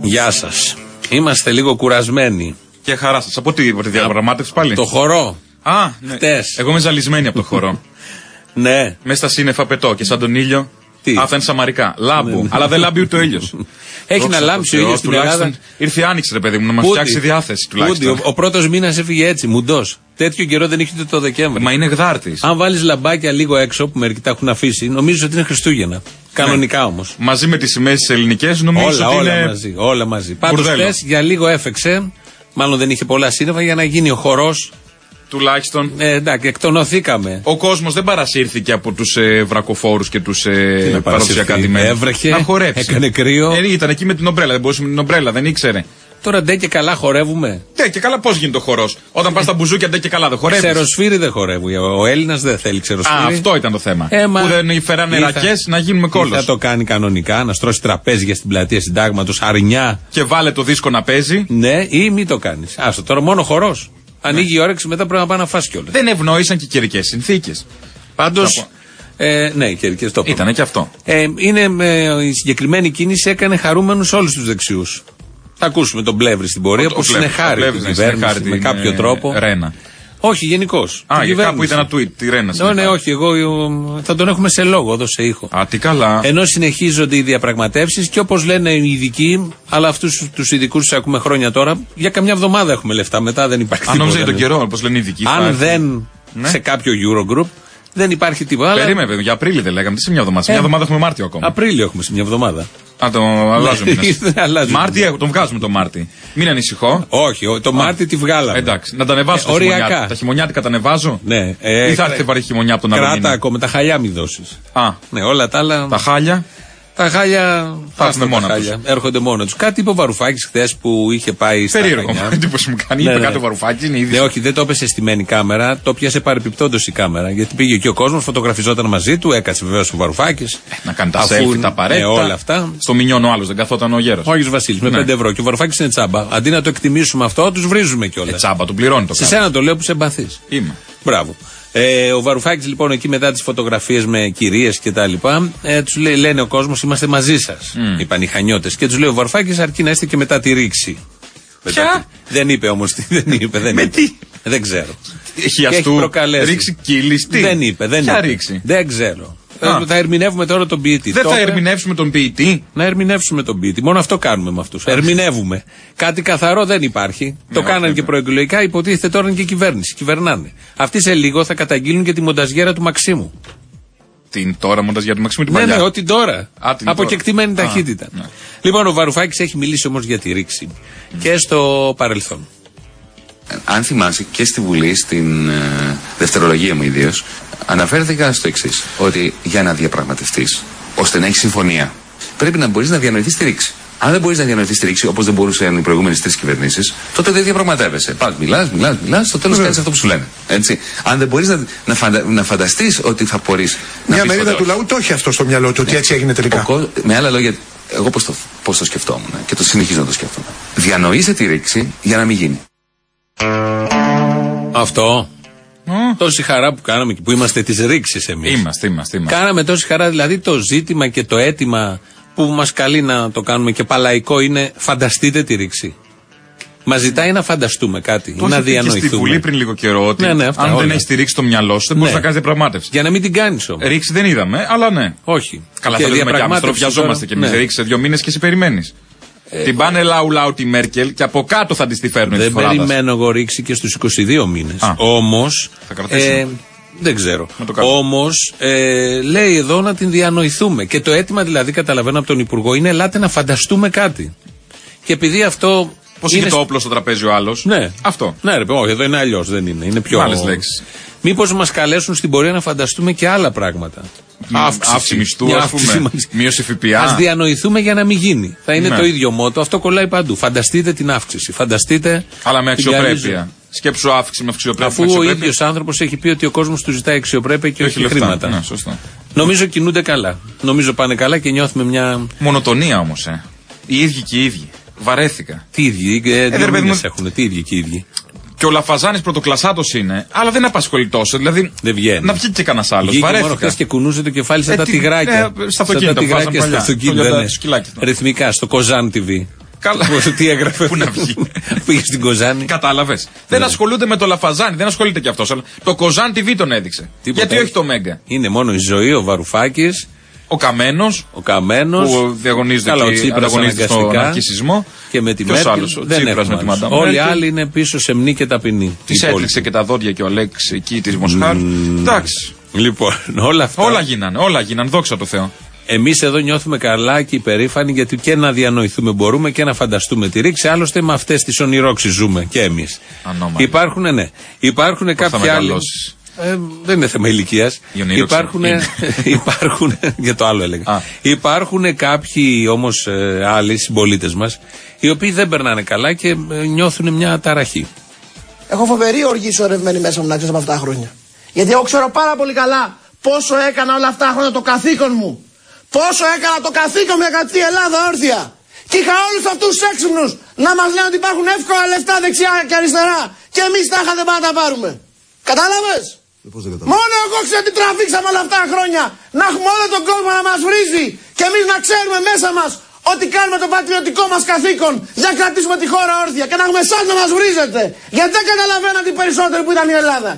Γεια σας. Είμαστε λίγο κουρασμένοι. Και χαρά σας. Από τη διαπραγμάτευση πάλι. Το χορό. Ναι. Χτες. Εγώ είμαι ζαλισμένη από το χορό. Ναι. Μέσα στα σύννεφα πετώ και σαν τον ήλιο. Τι? Αυτά είναι σαμαρικά. Λάμπω. Αλλά δεν λάμπει ούτε ο ήλιος. Έχει να λάμψει ο ήλιος στην Ελλάδα. Ήρθε η άνοιξη, ρε παιδί μου, να μας φτιάξει διάθεση τουλάχιστον. Ο πρώτος μήνας έφυγε έτσι, μουντός. Τέτοιο καιρό δεν είχε ούτε το Δεκέμβρη. Μα είναι γδάρτης. Αν βάλεις λαμπάκια λίγο έξω, που μερικοί τα έχουν αφήσει, νομίζω ότι είναι Χριστούγεννα. Κανονικά όμως. Μαζί με τις σημαίες τις ελληνικές, νομίζω ότι είναι. Όλα μαζί. Πάντως χθες για λίγο έφεξε, μάλλον δεν είχε πολλά σύννεφα, για να γίνει ο χορός. Τουλάχιστον. Εντάξει, εκτονωθήκαμε. Ο κόσμος δεν παρασύρθηκε από τους βρακοφόρους και τους παραδοσιακά τιμένους. Έβρεχε, να χορέψει. έκανε κρύο. Ήταν εκεί με την ομπρέλα. Δεν μπορούσε με την ομπρέλα, δεν ήξερε. Τώρα ντε και καλά χορεύουμε. Ντε και καλά, πώς γίνεται ο χορός. Όταν πας στα μπουζούκια, ντε και καλά δεν χορεύεις. Ξεροσφύρι δεν χορεύει. Ο Έλληνας δεν θέλει ξεροσφύρι. Αυτό ήταν το θέμα. Που δεν φέρανε ρακές να γίνουμε κόλλος. Θα το κάνει κανονικά, να στρώσει τραπέζια στην πλατεία Συντάγματος, αρνιά. Και βάλε το δίσκο να παίζει. Ναι, ή μην το κάνεις. Άστο τώρα, μόνο χορός. Ανοίγει η όρεξη, μετά πρέπει να πάει να φας κιόλας. Δεν ευνόησαν και οι καιρικές συνθήκες. Πάντως. Ναι, οι καιρικές το ήτανε και αυτό. Η συγκεκριμένη κίνηση έκανε χαρούμενους όλους τους δεξιούς. Θα ακούσουμε τον Πλεύρη στην πορεία που συνεχάρει την κυβέρνηση με κάποιο τρόπο. Ρένα. Όχι, γενικώς. Κάπου ήταν ένα tweet, τη Ρένα. Ναι, όχι, εγώ θα τον έχουμε σε λόγο εδώ σε ήχο. Τι καλά. Ενώ συνεχίζονται οι διαπραγματεύσεις και όπως λένε οι ειδικοί, αλλά αυτούς τους ειδικούς τους ακούμε χρόνια τώρα, για καμιά εβδομάδα έχουμε λεφτά, μετά δεν υπάρχει τίποτα. Αν νόμιζα για τον καιρό, όπως λένε οι ειδικοί. Αν δεν σε κάποιο Eurogroup. Δεν υπάρχει τίποτα. Περίμενε, βέβαια, για Απρίλιο δεν λέγαμε. Τι σε μια εβδομάδα. Σε μια εβδομάδα έχουμε Μάρτιο ακόμα. Απρίλιο έχουμε σε μια εβδομάδα. Το αλλάζουμε. Μάρτι, τον βγάζουμε το Μάρτι. Μην ανησυχώ. Όχι, το Μάρτι τη βγάλαμε. Εντάξει, να τα ανεβάσω οριακά. Τα χειμωνιάτικα τα ανεβάζω. Ναι. Ή θα έρθει βαρύ χειμωνιά από τον άλλο. Κράτα ακόμα, τα χαλιά μην δώσεις. Ναι, όλα τα άλλα. Τα χάλια. Τα χάλια θα έρθουν μόνα τους. Έρχονται μόνο τους. Κάτι είπε ο Βαρουφάκης χθες που είχε πάει στα Χανιά. Περίεργο. Εντύπωση μου κάνει. Είπε κάτι ο Βαρουφάκης. Ναι, όχι, δεν το έπεσε στημένη κάμερα. Το πιάσε παρεπιπτόντως η κάμερα. Γιατί πήγε και ο κόσμος, φωτογραφιζόταν μαζί του. Έκατσε βεβαίως ο Βαρουφάκης. Να κάνει τα selfie, τα απαραίτητα. Όλα αυτά. Στο Μινιόν ο άλλος δεν καθόταν ο γέρος. Ο Άγιος Βασίλης με 5 ευρώ. Και ο Βαρουφάκης είναι τσάμπα. Αντί να το εκτιμήσουμε αυτό, τους βρίζουμε κιόλας. Τσάμπα, του πληρώνει το σε σένα το λέω που σε εμπαθείς. Είμαι. Μπράβο. Ο Βαρουφάκης λοιπόν εκεί μετά τις φωτογραφίες με κυρίες και τα λοιπά, τους λένε ο κόσμος είμαστε μαζί σας, είπαν οι χανιώτες. Και τους λέει ο Βαρουφάκης αρκεί να είστε και μετά τη ρήξη. Ποια? Δεν είπε όμως τι, δεν είπε. Με τι? Δεν ξέρω. Έχει προκαλέσει. Ρήξη κύλιστη. Δεν είπε. Ποια ρήξη? Δεν ξέρω. Θα ερμηνεύουμε τώρα τον ποιητή. Δεν θα ερμηνεύσουμε τον ποιητή. Να ερμηνεύσουμε τον ποιητή. Μόνο αυτό κάνουμε με αυτούς. Ερμηνεύουμε. Κάτι καθαρό δεν υπάρχει. Το κάνανε και προεκλογικά. Υποτίθεται τώρα είναι και κυβέρνηση. Κυβερνάνε. Αυτοί σε λίγο θα καταγγείλουν και τη μονταζιέρα του Μαξίμου. Την τώρα μονταζιέρα του Μαξίμου, την παλιά. Ναι, ό,τι τώρα. Από κεκτημένη ταχύτητα. Ναι. Λοιπόν, ο Βαρουφάκης έχει μιλήσει όμως για τη ρήξη. Και στο παρελθόν. Αν θυμάσαι και στη Βουλή, στην δευτερολογία μου ιδίως, αναφέρθηκα στο εξής, ότι για να διαπραγματευτείς, ώστε να έχεις συμφωνία, πρέπει να μπορείς να διανοηθείς τη ρήξη. Αν δεν μπορείς να διανοηθείς τη ρήξη, όπως δεν μπορούσαν οι προηγούμενες 3 κυβερνήσεις, τότε δεν διαπραγματεύεσαι. Πας, μιλάς, στο τέλος κάνεις αυτό που σου λένε. Έτσι. Αν δεν μπορείς να φανταστείς ότι θα μπορείς. Μια μερίδα του λαού το έχει αυτό στο μυαλό του, ότι έτσι έγινε τελικά. Με άλλα λόγια, εγώ πώς το σκεφτόμουν και το συνεχίζω να το σκέφτομαι. Διανοείσαι τη ρήξη για να μην γίνει. Αυτό. Τόση χαρά που κάναμε και που είμαστε της ρήξης εμείς. Είμαστε. Κάναμε τόση χαρά, δηλαδή το ζήτημα και το αίτημα που μας καλεί να το κάνουμε και παλαϊκό είναι φανταστείτε τη ρήξη. Μας ζητάει να φανταστούμε κάτι, να διανοηθούμε. Και στη Βουλή πριν λίγο καιρό ότι αν δεν έχεις τη ρήξη στο μυαλό σου δεν μπορείς να κάνεις διαπραγμάτευση. Για να μην την κάνεις όμως. Ρήξη δεν είδαμε, αλλά ναι. Όχι. Καλά, θα λέμε κι άμεσα. Βιαζόμαστε κι εμείς. Ρήξη σε 2 μήνες και εσύ περιμένεις. Την πάνε λαού τη Μέρκελ και από κάτω θα τη φέρνουν. Δεν περιμένω εγώ ρήξη και στους 22 μήνες. Όμως. Δεν ξέρω. Όμως λέει εδώ να την διανοηθούμε. Και το αίτημα δηλαδή, καταλαβαίνω από τον Υπουργό, είναι ελάτε να φανταστούμε κάτι. Και επειδή αυτό. Πώς είναι το όπλο στο τραπέζι ο άλλος. Ναι. Αυτό. Ναι, ρε, όχι, εδώ είναι αλλιώς. Δεν είναι. Είναι πιο. Άλλες λέξεις. Μήπως μας καλέσουν στην πορεία να φανταστούμε και άλλα πράγματα. Αύξηση μισθού, ας πούμε. Μείωση ΦΠΑ. Ας διανοηθούμε για να μην γίνει. Θα είναι το ίδιο μότο. Αυτό κολλάει παντού. Φανταστείτε την αύξηση. Φανταστείτε. Αλλά με αξιοπρέπεια. Σκέψου αύξηση με αξιοπρέπεια. Αφού ο ίδιος άνθρωπος έχει πει ότι ο κόσμος του ζητάει αξιοπρέπεια και όχι χρήματα. Ναι, σωστά. Νομίζω κινούνται καλά. Νομίζω πάνε καλά και νιώθουμε μια. Μονοτονία όμως. Οι ίδιοι και οι ίδιοι. Βαρέθηκα. Τι ίδιοι, δεν έχουν. Τι ίδιοι και οι ίδιοι. Και ο Λαφαζάνης πρωτοκλασσάτος είναι, αλλά δεν απασχολεί τόσο. Δηλαδή δεν βγαίνει. Να βγει και κανένας άλλος. Βγήκε μόνο χθες και κουνούσε το κεφάλι σαν τα τυγράκια. Στα αυτοκίνητα. Ρυθμικά στο Κοζάν TV. Καλά. Τι έγραφε. Πού να βγει. Πήγε στην Κοζάνη. Κατάλαβες. Δεν ασχολούνται με το Λαφαζάνι, δεν ασχολείται κι αυτός. Αλλά το Κοζάν TV τον έδειξε. Γιατί όχι το Μέγκα. Είναι μόνο η Ζωή, ο Βαρουφάκης. Ο Καμένος. Που διαγωνίζεται στον αρκισισμό. Και με τη Μέρκελ. Δεν έχουμε. Όλοι οι άλλοι είναι πίσω σε μνή και ταπεινή. Της έκλειξε και τα δόντια και ο Αλέξ εκεί της Μοσχάρου. Εντάξει. Λοιπόν, όλα αυτά. Όλα γίνανε, δόξα τω Θεώ. Εμείς εδώ νιώθουμε καλά και υπερήφανοι γιατί και να διανοηθούμε μπορούμε και να φανταστούμε τη ρήξη. Άλλωστε με αυτές τις ονειρόξεις ζούμε και εμείς. Υπάρχουν κάποιοι άλλοι. Δεν είναι θέμα ηλικίας. Υπάρχουν. Για το άλλο έλεγα. Υπάρχουν κάποιοι όμως άλλοι συμπολίτες μας οι οποίοι δεν περνάνε καλά και νιώθουν μια ταραχή. Έχω φοβερή οργή σωρευμένη μέσα μου να ξέρεις από αυτά τα χρόνια. Γιατί εγώ ξέρω πάρα πολύ καλά πόσο έκανα όλα αυτά τα χρόνια το καθήκον μου. Πόσο έκανα το καθήκον μου για κάτι Ελλάδα όρθια. Και είχα όλους αυτούς τους έξυπνους να μας λένε ότι υπάρχουν εύκολα λεφτά δεξιά και αριστερά. Και εμείς τα είχα δεν πάμε να τα πάρουμε. Κατάλαβες? Μόνο εγώ ξέρω τι τραβήξαμε όλα αυτά τα χρόνια. Να έχουμε όλο τον κόσμο να μας βρίζει. Και εμείς να ξέρουμε μέσα μας ότι κάνουμε το πατριωτικό μας καθήκον για να κρατήσουμε τη χώρα όρθια. Και να έχουμε εσάς να μας βρίζετε. Γιατί δεν καταλαβαίνατε οι περισσότεροι που ήταν η Ελλάδα.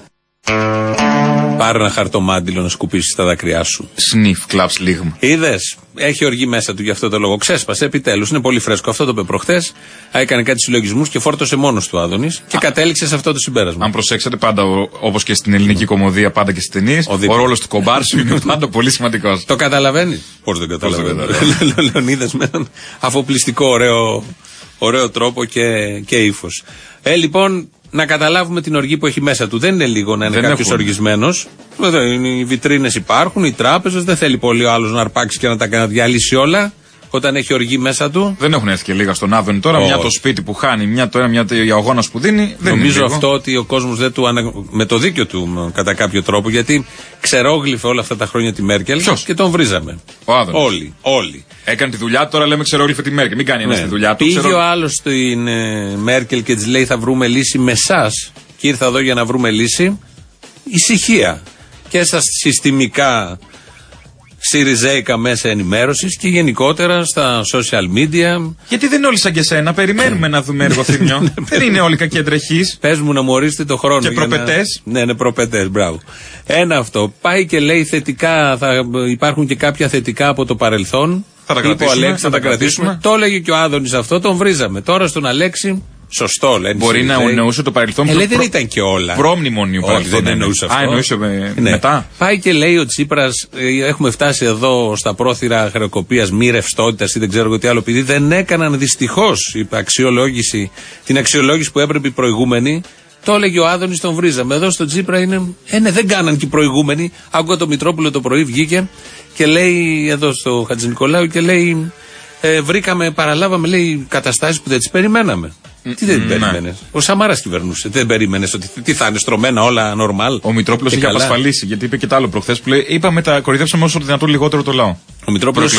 Πάρε ένα χαρτομάντιλο να σκουπίσεις τα δάκρυά σου. Σνιφ, κλαψ, λίγμα. Είδες, έχει οργή μέσα του γι' αυτό το λόγο. Ξέσπασε επιτέλους. Είναι πολύ φρέσκο. Αυτό το είπε προχθές. Έκανε κάτι συλλογισμούς και φόρτωσε μόνος του Άδωνης και κατέληξε σε αυτό το συμπέρασμα. Αν προσέξετε, πάντα όπως και στην ελληνική κομμωδία, πάντα και στις ταινίες, ο ρόλος του κομπάρσου είναι πάντα πολύ σημαντικός. Το καταλαβαίνει. Πώς δεν καταλαβαίνει. Λεωνίδας με έναν αφοπλιστικό ωραίο τρόπο και ύφος. Λοιπόν. Να καταλάβουμε την οργή που έχει μέσα του. Δεν είναι λίγο να είναι κάποιος οργισμένος. Οι βιτρίνες υπάρχουν, οι τράπεζες. Δεν θέλει πολύ ο άλλος να αρπάξει και να τα διαλύσει όλα. Όταν έχει οργή μέσα του. Δεν έχουν έρθει και λίγα στον Άδωνη τώρα. Μια το σπίτι που χάνει, μια το ένα, μια ο αγώνας που δίνει. Δεν νομίζω αυτό ότι ο κόσμος δεν του με το δίκιο του κατά κάποιο τρόπο. Γιατί ξερόγλυφε όλα αυτά τα χρόνια τη Μέρκελ. Ποιος? Και τον βρίζαμε. Ο Άδωνης. Όλοι. Έκανε τη δουλειά του, τώρα λέμε ξερόγλυφε τη Μέρκελ. Μην κάνει ένα τη δουλειά του. Πήγε ο άλλος στην Μέρκελ και της λέει θα βρούμε λύση με εσάς. Και ήρθα εδώ για να βρούμε λύση. Ησυχία. Και στα συστημικά συριζέικα μέσα ενημέρωσης και γενικότερα στα social media. Γιατί δεν είναι όλοι σαν και σένα, περιμένουμε να δούμε εργοθυμιό. Δεν είναι όλοι κακεντρεχείς. Πες μου να μου ορίσετε το χρόνο. Και προπετές. Ναι, προπετές, μπράβο. Ένα αυτό. Πάει και λέει θετικά, θα υπάρχουν και κάποια θετικά από το παρελθόν. Θα τα κρατήσουμε. Το έλεγε και ο Άδωνης αυτό, τον βρίζαμε. Τώρα στον Αλέξη. Σωστό, λένε. Μπορεί να εννοούσε το παρελθόν. Δεν ήταν και όλα. Προμνημονίου παρελθόν. Δεν εννοούσε αυτό. Εννοούσε μετά. Πάει και λέει ο Τσίπρας, έχουμε φτάσει εδώ στα πρόθυρα χρεοκοπίας, μη ρευστότητας ή δεν ξέρω τι άλλο, επειδή δεν έκαναν δυστυχώς την αξιολόγηση που έπρεπε οι προηγούμενοι. Το έλεγε ο Άδωνης, τον βρίζαμε. Εδώ στο Τσίπρα είναι. Ναι, δεν κάναν και οι προηγούμενοι. Άκουγα το Μητρόπουλο το πρωί, βγήκε και λέει εδώ στο Χατζηνικολάου και λέει. Παραλάβαμε, λέει, καταστάσεις που δεν τις περιμέναμε. Τι δεν περίμενες? Ο Σαμάρας κυβερνούσε. Δεν περίμενες ότι τι θα είναι στρωμένα όλα νορμάλ? Ο Μητρόπουλος είχε απασφαλίσει, γιατί είπε και το άλλο προχθές που λέει: κοροϊδεύσαμε όσο το δυνατόν λιγότερο το λαό. Ο Μητρόπουλος.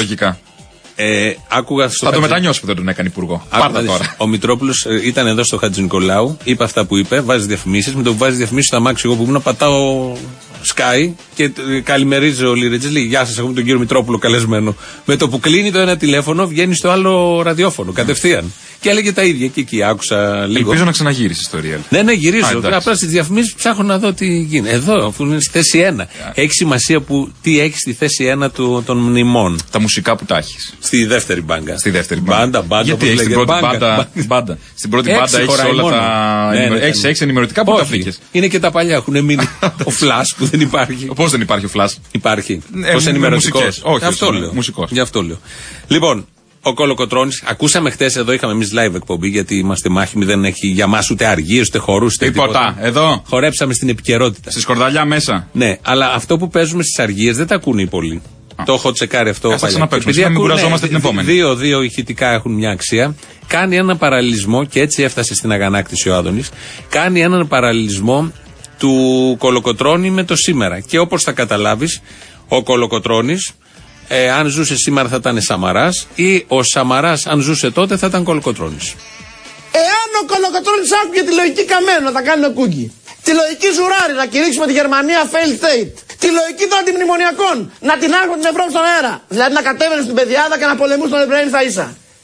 Άκουγα θα το μετανιώσει που δεν τον έκανε υπουργό. Πάρτα τώρα. Ο Μητρόπουλος ήταν εδώ στο Χατζηνικολάου, είπε αυτά που είπε, βάζει διαφημίσεις. Με το που βάζει διαφημίσεις στα μάξι, εγώ που ήμουν, πατάω Sky και καλημερίζει ο Λιρετζής, λέει: γεια σας, έχουμε τον κύριο Μητρόπουλο καλεσμένο. Με το που κλείνει το ένα τηλέφωνο, βγαίνει στο άλλο ραδιόφωνο κατευθείαν. Και έλεγε τα ίδια. Και εκεί άκουσα λίγο. Ελπίζω να ξαναγύρισει η ιστορία. Ναι, γυρίζω. Απλά στις διαφημίσεις ψάχνω να δω τι γίνεται. Εδώ, αφού είναι στη θέση 1. Έχει σημασία που τι έχει στη θέση 1 των μνημών. Τα μουσικά που τα έχει. Στη δεύτερη μπάγκα. Μπάντα. Γιατί έχει την πρώτη μπάντα. Στην πρώτη μπάντα έχει όλα τα. Έχει ενημερωτικά που τα φύγε. Είναι και τα παλιά. Έχουν μείνει. Ο Φλας που δεν υπάρχει. Πώς δεν υπάρχει ο Φλας? Υπάρχει. Ως ενημερωτικός. Όχι, αυτό λέω. Γι' αυτό λέω. Λοιπόν. Ο Κολοκοτρώνης, ακούσαμε χτες εδώ, είχαμε εμείς live εκπομπή, γιατί είμαστε μάχημοι, δεν έχει για μας ούτε αργίες, ούτε χορούς, ούτε τίποτα. Εδώ. Χορέψαμε στην επικαιρότητα. Στη σκορδαλιά μέσα. Ναι, αλλά αυτό που παίζουμε στις αργίες δεν τα ακούνε οι πολλοί. Το έχω τσεκάρει αυτό. Επειδή κουραζόμαστε την επόμενη. Δύο ηχητικά έχουν μια αξία. Κάνει έναν παραλληλισμό, και έτσι έφτασε στην αγανάκτηση ο Άδωνης. Κάνει έναν παραλληλισμό του Κολοκοτρώνη με το σήμερα. Και όπως θα καταλάβεις, ο Κολοκοτρώνης. Αν ζούσε σήμερα θα ήταν Σαμαράς, ή ο Σαμαράς αν ζούσε τότε θα ήταν Κολοκοτρώνης. Εάν ο Κολοκοτρώνης άκουγε τη λογική Καμένο θα κάνει ο Κούγκι. Τη λογική Ζουράρη να κηρύξουμε τη Γερμανία failed state. Τη λογική των αντιμνημονιακών να την άρχουν την Ευρώπη στον αέρα. Δηλαδή να κατέβαινε στην πεδιάδα και να πολεμούν τον Εβραίοι στα ίσα.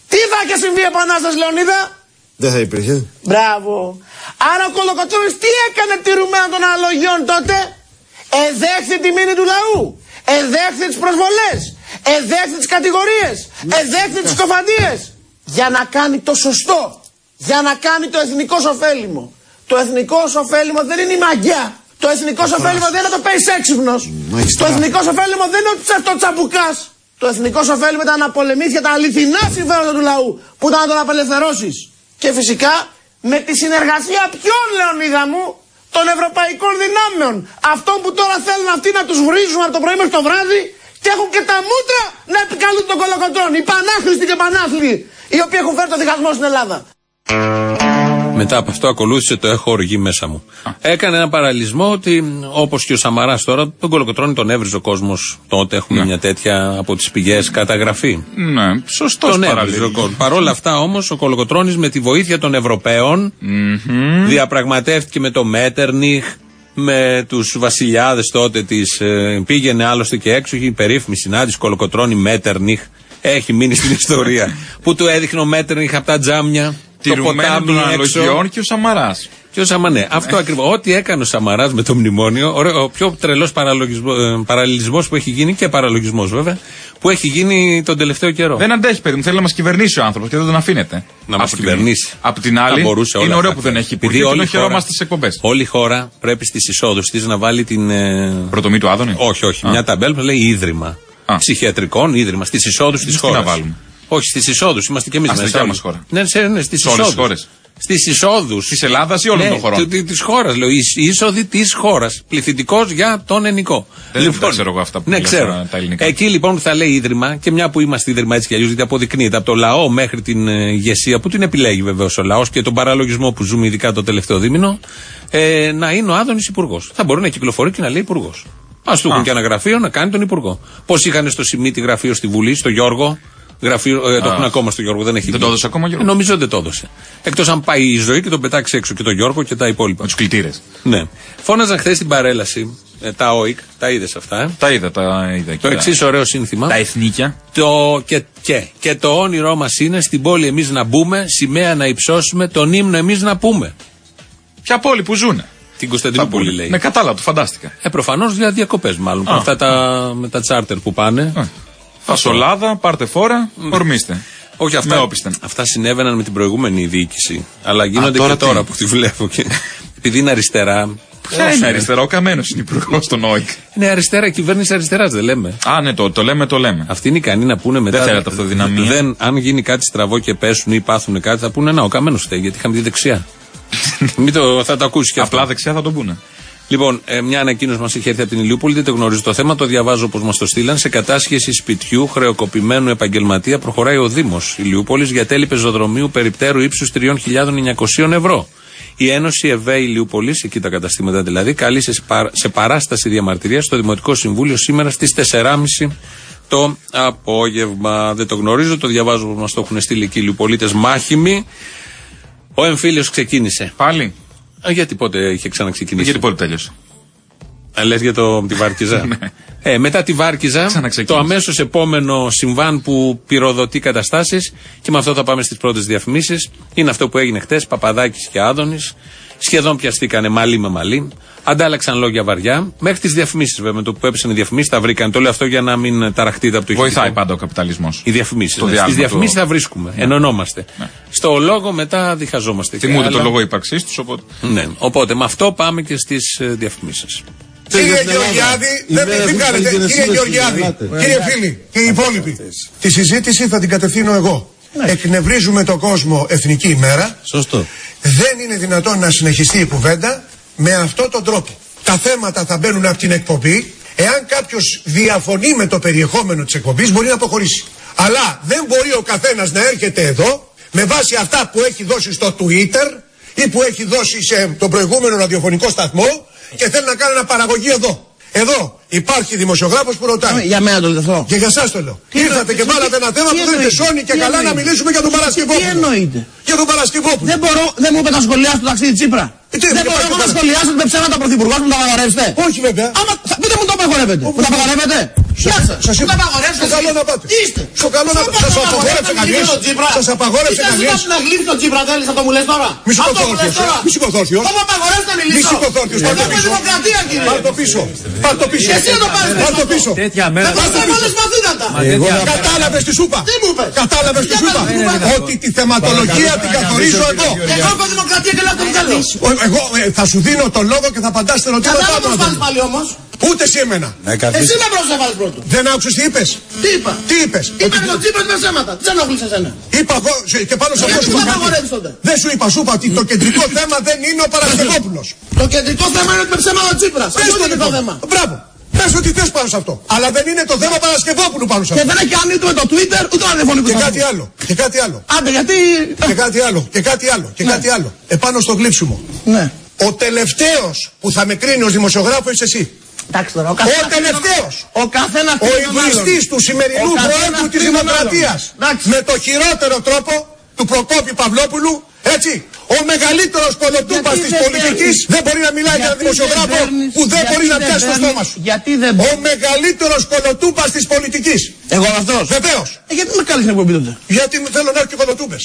Τι θα είχε συμβεί επανάσταση, Λεωνίδα? Δεν θα υπήρχε. Μπράβο. Άρα ο Κολοκοτρώνης τι έκανε τηρουμένων των αναλογιών τότε? Εδέχθη τη μήνυ του λαού. Εδέχθη τις προσβολές. Εδέχθη τις κατηγορίες. Εδέχθη τις κοφαντίες. Για να κάνει το σωστό. Για να κάνει το εθνικό ωφέλιμο. Το εθνικό ωφέλιμο δεν είναι η μαγιά. Το εθνικό ωφέλιμο δεν είναι το παίεις έξυπνος. Το εθνικό ωφέλιμο δεν είναι το τσαμπουκάς. Το εθνικό ωφέλιμο ήταν να πολεμήσει τα αληθινά συμφέροντα του λαού. Που ήταν να τον απελευθερώσεις. Και φυσικά με τη συνεργασία ποιων, Λεωνίδα μου? Των ευρωπαϊκών δυνάμεων. Αυτών που τώρα θέλουν αυτοί να τους βρίζουν από το πρωί μέχρι το βράδυ και έχουν και τα μούτρα να επικαλούν τον Κολοκοτρώνη. Οι πανάχρηστοι και πανάθλοι, οι οποίοι έχουν φέρει το διχασμό στην Ελλάδα. Μετά από αυτό ακολούθησε το έχω οργή μέσα μου. Έκανε ένα παραλληλισμό ότι όπως και ο Σαμαράς τώρα, τον Κολοκοτρώνη τον έβριζε ο κόσμος τότε. Έχουμε μια τέτοια από τις πηγές καταγραφή. Ναι, σωστός παραλληλισμός. Παρ' όλα αυτά όμως ο Κολοκοτρώνης με τη βοήθεια των Ευρωπαίων διαπραγματεύτηκε με το Μέττερνιχ, με τους βασιλιάδες τότε της. Πήγαινε άλλωστε και έξω, είχε περίφημη συνάντηση Κολοκοτρώνη Μέττερνιχ. Έχει μείνει στην ιστορία. Που του έδειχνε ο Μέττερνιχ από τα τζάμια. Τηρουμένων των αναλογιών και ο Σαμαράς. Και ο Σαμανέ. Αυτό ακριβώς. Ό,τι έκανε ο Σαμαράς με το μνημόνιο, ο πιο τρελός παραλληλισμός που έχει γίνει, και παραλογισμός βέβαια, που έχει γίνει τον τελευταίο καιρό. Δεν αντέχει, παιδί μου. Θέλει να μας κυβερνήσει ο άνθρωπος και δεν τον αφήνεται. Να μας κυβερνήσει. Από την άλλη, είναι ωραίο που δεν έχει υπουργείο και να χαιρόμαστε στις εκπομπές. Όλη η χώρα πρέπει στις εισόδους της να βάλει την. Πρωτομή του Άδωνη. Όχι. Μια ταμπέλα που λέει ίδρυμα. Ψυχιατρικών ίδρυμα. Στις εισόδους της χώρας. Τι να βάλουμε. Όχι, στις εισόδους. Είμαστε κι εμείς μέσα. Στη δικιά μας χώρα. Ναι, στις εισόδους. Στις εισόδους. Της Ελλάδας ή όλων των χωρών. Της χώρας, λέω. Οι είσοδοι της χώρας. Πληθυντικός για τον ελληνικό. Δεν ξέρω εγώ αυτά που ναι, ξέρω. Τα ελληνικά. Εκεί λοιπόν που θα λέει ίδρυμα, και μια που είμαστε ίδρυμα έτσι κι αλλιώς, γιατί αποδεικνύεται από το λαό μέχρι την ηγεσία, που την επιλέγει βεβαίως ο λαός και τον παραλογισμό που ζούμε ειδικά το τελευταίο δίμηνο, να είναι ο Άδωνης υπουργός. Θα μπορεί να κυκλοφορεί και να λέει υπουργός. Ας του έχουν και ένα γραφείο να κάνει τον υπουργό. Πώς είχαν στο Σιμίτι γραφείο στη Βουλή, στο Γιώργο. Γραφείο, το έχουν ακόμα στο Γιώργο, δεν έχει. Δεν το έδωσε ακόμα ο Γιώργος. Νομίζω δεν το έδωσε. Εκτός αν πάει η ζωή και τον πετάξει έξω και τον Γιώργο και τα υπόλοιπα. Με τους κλητήρες. Ναι. Φώναζαν χθες στην παρέλαση τα ΟΙΚ, τα είδες αυτά. Τα είδα. Το εξής ωραίο σύνθημα. Τα εθνίκια. Και το όνειρό μας είναι στην πόλη εμείς να μπούμε, σημαία να υψώσουμε, τον ύμνο εμείς να πούμε. Ποια πόλη που ζουνε? Την Κωνσταντινούπολη λέει. Ναι, κατάλαβα, το φαντάστηκα. Προφανώς για διακοπές μάλλον. Αυτά με τα τσάρτερ που πάνε. Φασολάδα, πάρτε φόρα, ορμήστε. Όχι, αυτά συνέβαιναν με την προηγούμενη διοίκηση. Αλλά γίνονται και τώρα που τη βλέπω. Επειδή είναι αριστερά. Ποια είναι αριστερά? Ο Καμένος είναι υπουργός των ΟΙΚ. Είναι αριστερά, κυβέρνηση αριστεράς, δεν λέμε. Ναι, το λέμε. Αυτοί είναι ικανοί να πούνε μετά. Δεν θέλετε αυτοδυναμία. Αν γίνει κάτι στραβό και πέσουν ή πάθουν κάτι, θα πούνε ο Καμένος φταίει, γιατί είχαμε τη δεξιά. Θα το ακούσει και αυτό. Απλά δεξιά θα το πούνε. Λοιπόν, μια ανακοίνωση μας έχει έρθει από την Ηλιούπολη, δεν το γνωρίζω το θέμα, το διαβάζω όπως μας το στείλαν. Σε κατάσχεση σπιτιού χρεοκοπημένου επαγγελματία προχωράει ο Δήμος Ηλιούπολης για τέλη πεζοδρομίου περιπτέρου ύψους 3.900 ευρώ. Η Ένωση ΕΒΕ Ηλιούπολης, εκεί τα καταστήματα δηλαδή, κάλεσε σε παράσταση διαμαρτυρίας στο Δημοτικό Συμβούλιο σήμερα στις 4.30 το απόγευμα. Δεν το γνωρίζω, το διαβάζω όπως μας το έχουν στείλει εκεί οι Ηλιουπολίτες μάχημοι. Ο εμφύλιος ξεκίνησε. Πάλι. Γιατί πότε είχε ξαναξεκινήσει? Γιατί πότε τέλειωσε? Λες για τη Βάρκιζα. Μετά τη Βάρκιζα, το αμέσως επόμενο συμβάν που πυροδοτεί καταστάσεις, και με αυτό θα πάμε στις πρώτες διαφημίσεις, είναι αυτό που έγινε χτες. Παπαδάκης και Άδωνης σχεδόν πιαστήκανε μαλλί με μαλλί. Αντάλλαξαν λόγια βαριά. Μέχρι τις διαφημίσεις, βέβαια, με το που έπεσαν οι διαφημίσεις τα βρήκαν. Το λέω αυτό για να μην ταραχτείτε από το ηχητικό. Βοηθάει πάντα ο καπιταλισμός. Οι διαφημίσεις. Στις διαφημίσεις θα βρίσκουμε. Ενωνόμαστε. Στο λόγο μετά διχαζόμαστε. Θυμούνται το λόγο ύπαρξής τους. Οπότε με αυτό πάμε και στις διαφημίσεις. Κύριε Γεωργιάδη, τι κάνετε? Κύριε Γεωργιάδη, κύριε φίλοι και οι υπόλοιποι, τη συζήτηση θα την κατευθύνω εγώ. Εκνευρίζουμε τον κόσμο Εθνική ημέρα. Σωστό. Δεν είναι δυνατόν να συνεχιστεί η κουβέντα με αυτόν τον τρόπο. Τα θέματα θα μπαίνουν από την εκπομπή. Εάν κάποιος διαφωνεί με το περιεχόμενο της εκπομπής, μπορεί να αποχωρήσει. Αλλά δεν μπορεί ο καθένας να έρχεται εδώ με βάση αυτά που έχει δώσει στο Twitter ή που έχει δώσει σε τον προηγούμενο ραδιοφωνικό σταθμό και θέλει να κάνει αναπαραγωγή εδώ. Εδώ υπάρχει δημοσιογράφος που ρωτάει. Για μένα το λέω αυτό. Και για εσάς το λέω. Ήρθατε και βάλατε ένα θέμα που δεν τεσώνει και καλά να μιλήσουμε για τον Παρασκευόπουλο. Τι εννοείται? Για τον Παρασκευόπουλο. Δεν μου είπε να σχολιάσω το ταξίδι Τσίπρα. Δεν μπορώ να σχολιάσω με ψέματα πρωθυπουργός που τα απαγορεύσετε. Όχι βέβαια. Άμα πείτε μου το απαγορεύετε. Μου τα απαγορεύετε. Σας είπα. Στο καλό να πάτε. Στο καλό να πάτε. Σας απαγόρευσε κανείς. Σας απαγόρευσε κανείς. Να γλύφει τον Τσίπρα, θέλεις να το μου λες τώρα. Μη σηκωθόρθιος. Πώς απαγορεύεις να μιλήσω. Μη σηκωθόρθιος. Πάρ' το πίσω. Δημοκρατία, κύριε. Πάρ' το πίσω. Πάρ' το πίσω. Εσύ να το πάρεις πίσω. Πάρ' το πίσω. Θα πας σε μόνες μαθήνατα. Κατάλαβες τι σου είπα. Τι μου είπες. Κατάλαβες τι σου είπα. Ότι τη θεματολογία την καθορίζω εγώ. Εγώ έχω δημοκρατία και ελεύθερη τέλος. Εγώ θα σου δίνω τον λόγο και θα απαντάς στην ερωτήμα. Κατάλαβα πώς πάλι πάλι όμως. Ούτε εσύ εμένα. Εσύ με πρόσφαλες πρώτο. Δεν άκουσες τι είπες. Τι είπα. Τι είπες. Είπα το Τσίπρα με ψέματα. Τι ενόχλησε εσένα. Είπα εγώ και πάνω σε αυτό σου είπα. Δεν σου είπα, σου είπα ότι το κεντρικό θέμα δεν είναι ο Παρασκευόπουλος. Το κεντρικό θέμα είναι ότι με ψέματα ο Τσίπρας. Αυτό είναι το θέμα. Μπράβο. Πες ότι θες πάνω σε αυτό. Αλλά δεν είναι το θέμα Παρασκευόπουλου πάνω σε αυτό. Και δεν έχει κάνει ούτε το Twitter ούτε το ραδιοφωνικό. Και κάτι άλλο. Και κάτι άλλο. Άντε γιατί. Και κάτι άλλο. Και κάτι άλλο. Και κάτι άλλο. Επάνω στο γλύψιμο. Ναι. Ο τελευταίος που θα με κρίνει ως δημοσιογράφο είσαι εσύ. Εντάξει τώρα. Ο τελευταίος. Ο καθένας. Ο υβριστής του σημερινού προέδρου της Δημοκρατίας. Με το χειρότερο τρόπο του Προκόπη Παυλόπουλου. Έτσι. Ο μεγαλύτερος κολοτούμπας της πολιτικής δεν μπορεί να μιλάει για έναν δημοσιογράφο που δεν μπορεί να πιάσει το στόμα σου. Γιατί δεν. Ο μεγαλύτερος κολοτούμπας της πολιτικής. Εγώ αυτός. Βεβαίως. Γιατί με κάλεσε να εκπομπή τότε. Γιατί θέλω να έρθει και κολοτούμπες.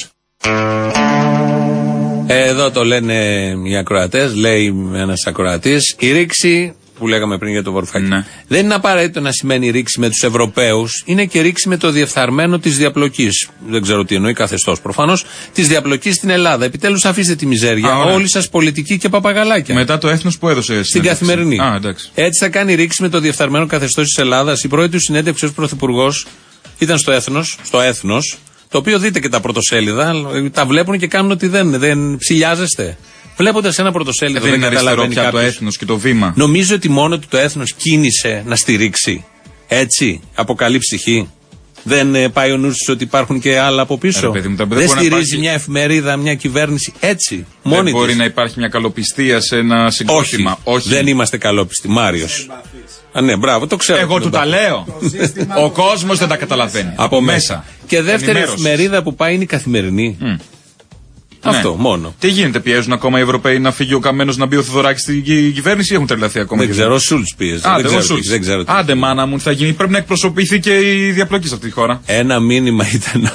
Εδώ το λένε οι ακροατές, λέει ένας ακροατής, η ρήξη που λέγαμε πριν για το Βαρουφάκη. Ναι. Δεν είναι απαραίτητο να σημαίνει ρήξη με τους Ευρωπαίους, είναι και ρήξη με το διεφθαρμένο της διαπλοκής. Δεν ξέρω τι εννοεί, καθεστώς προφανώς, της διαπλοκής στην Ελλάδα. Επιτέλους αφήστε τη μιζέρια. Όλοι σας πολιτικοί και παπαγαλάκια. Μετά το έθνος που έδωσε στην Καθημερινή. Έτσι θα κάνει ρήξη με το διεφθαρμένο καθεστώς της Ελλάδας. Η πρώτη του συνέντευξη ως πρωθυπουργός ήταν στο έθνος. Το οποίο δείτε και τα πρωτοσέλιδα, τα βλέπουν και κάνουν ότι δεν ψηλιάζεστε. Βλέποντας ένα πρωτοσέλιδο δεν καταλαβαίνει πια το έθνος και το βήμα. Νομίζω ότι μόνο το έθνος κίνησε να στηρίξει. Έτσι, αποκαλεί ψυχή. Δεν πάει ο νους ότι υπάρχουν και άλλα από πίσω. Δεν στηρίζει μια εφημερίδα, μια κυβέρνηση έτσι. Μόνη δεν μπορεί της. να υπάρχει μια καλοπιστία σε ένα συγκρότημα. Όχι. Δεν είμαστε καλόπιστοι. Μάριος. Ναι, μπράβο, το ξέρω. Εγώ του τα λέω. Ο κόσμος δεν τα καταλαβαίνει. Από μέσα. Και δεύτερη εφημερίδα που πάει είναι η Καθημερινή. Αυτό μόνο. Τι γίνεται, πιέζουν ακόμα οι Ευρωπαίοι να φύγει ο Καμένος, να μπει ο Θοδωράκης στην κυβέρνηση ή έχουν τρελαθεί ακόμα? Δεν ξέρω, ο Σούλτς πίεζε. Δεν ξέρω. Άντε, μάνα μου, θα γίνει. Πρέπει να εκπροσωπηθεί και η διαπλοκή σε αυτή τη χώρα. Ένα μήνυμα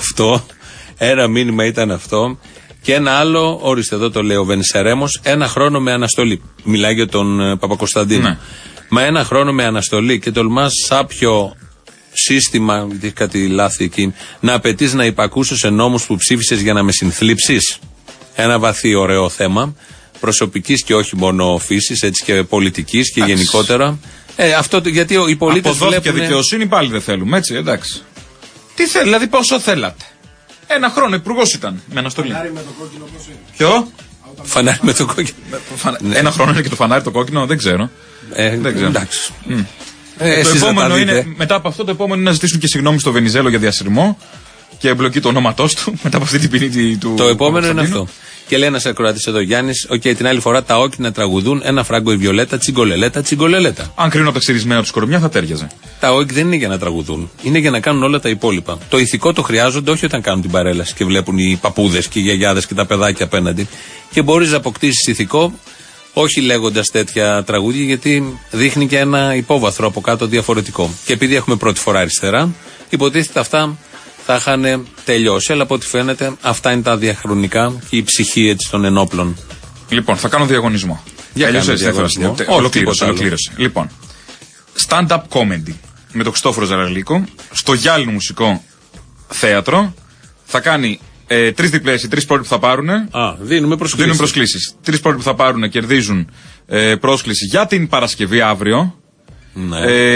ήταν αυτό. Και ένα άλλο, ορίστε εδώ το λέει ο Βενισερέμος, ένα χρόνο με αναστολή. Μιλάει για τον Παπακοσταντίνο. Ναι. Μα ένα χρόνο με αναστολή και τολμάς σάπιο σύστημα, γιατί έχει κάτι λάθη εκεί, να απαιτείς να υπακούσεις σε νόμους που ψήφισες για να με συνθλίψεις. Ένα βαθύ ωραίο θέμα, προσωπικής και όχι μόνο φύσης, έτσι και πολιτικής και γενικότερα. Αυτό γιατί οι πολίτες βλέπουν. Και δικαιοσύνη πάλι δεν θέλουμε, έτσι, εντάξει. Τι θέλει, δηλαδή πόσο θέλατε? Ένα χρόνο υπουργός ήταν με αναστολή. Φανάρι με το κόκκινο πώς είναι? Ποιο? Φανάρι με το κόκκινο. Ένα χρόνο είναι και το φανάρι το κόκκινο, δεν ξέρω. Δεν ξέρω. Εντάξει. Το επόμενο είναι, μετά από αυτό το επόμενο είναι να ζητήσουν και συγγνώμη στο Βενιζέλο για διασυρμό και εμπλοκή του ονόματός του μετά από αυτή την ποινή του. Το επόμενο είναι αυτό. Και λέει ένας ακροατής εδώ, Γιάννης, την άλλη φορά τα όκι να τραγουδούν ένα φράγκο η Βιολέτα, τσιγκολελέτα, τσιγκολελέτα. Αν κρίνω από τα ξυρισμένα του κορμιά θα τέριαζε. Τα όκι δεν είναι για να τραγουδούν. Είναι για να κάνουν όλα τα υπόλοιπα. Το ηθικό το χρειάζονται όχι όταν κάνουν την παρέλαση και βλέπουν οι παππούδες και οι γιαγιάδες και τα παιδάκια απέναντι. Και μπορείς να αποκτήσεις ηθικό, όχι λέγοντας τέτοια τραγούδια, γιατί δείχνει και ένα υπόβαθρο από κάτω διαφορετικό. Και επειδή έχουμε πρώτη φορά αριστερά, υποτίθεται αυτά θα είχαν τελειώσει. Αλλά από ό,τι φαίνεται, αυτά είναι τα διαχρονικά και η ψυχή έτσι των ενόπλων. Λοιπόν, θα κάνω διαγωνισμό. Ολοκλήρωσε. Λοιπόν, stand-up comedy με τον Χριστόφορο Ζαραλίκο στο Γυάλινο Μουσικό Θέατρο. Θα κάνει 3 διπλές, οι 3 πρώτοι που θα πάρουν. Δίνουμε προσκλήσεις. 3 πρώτοι που θα πάρουν κερδίζουν πρόσκληση για την Παρασκευή αύριο. Ναι.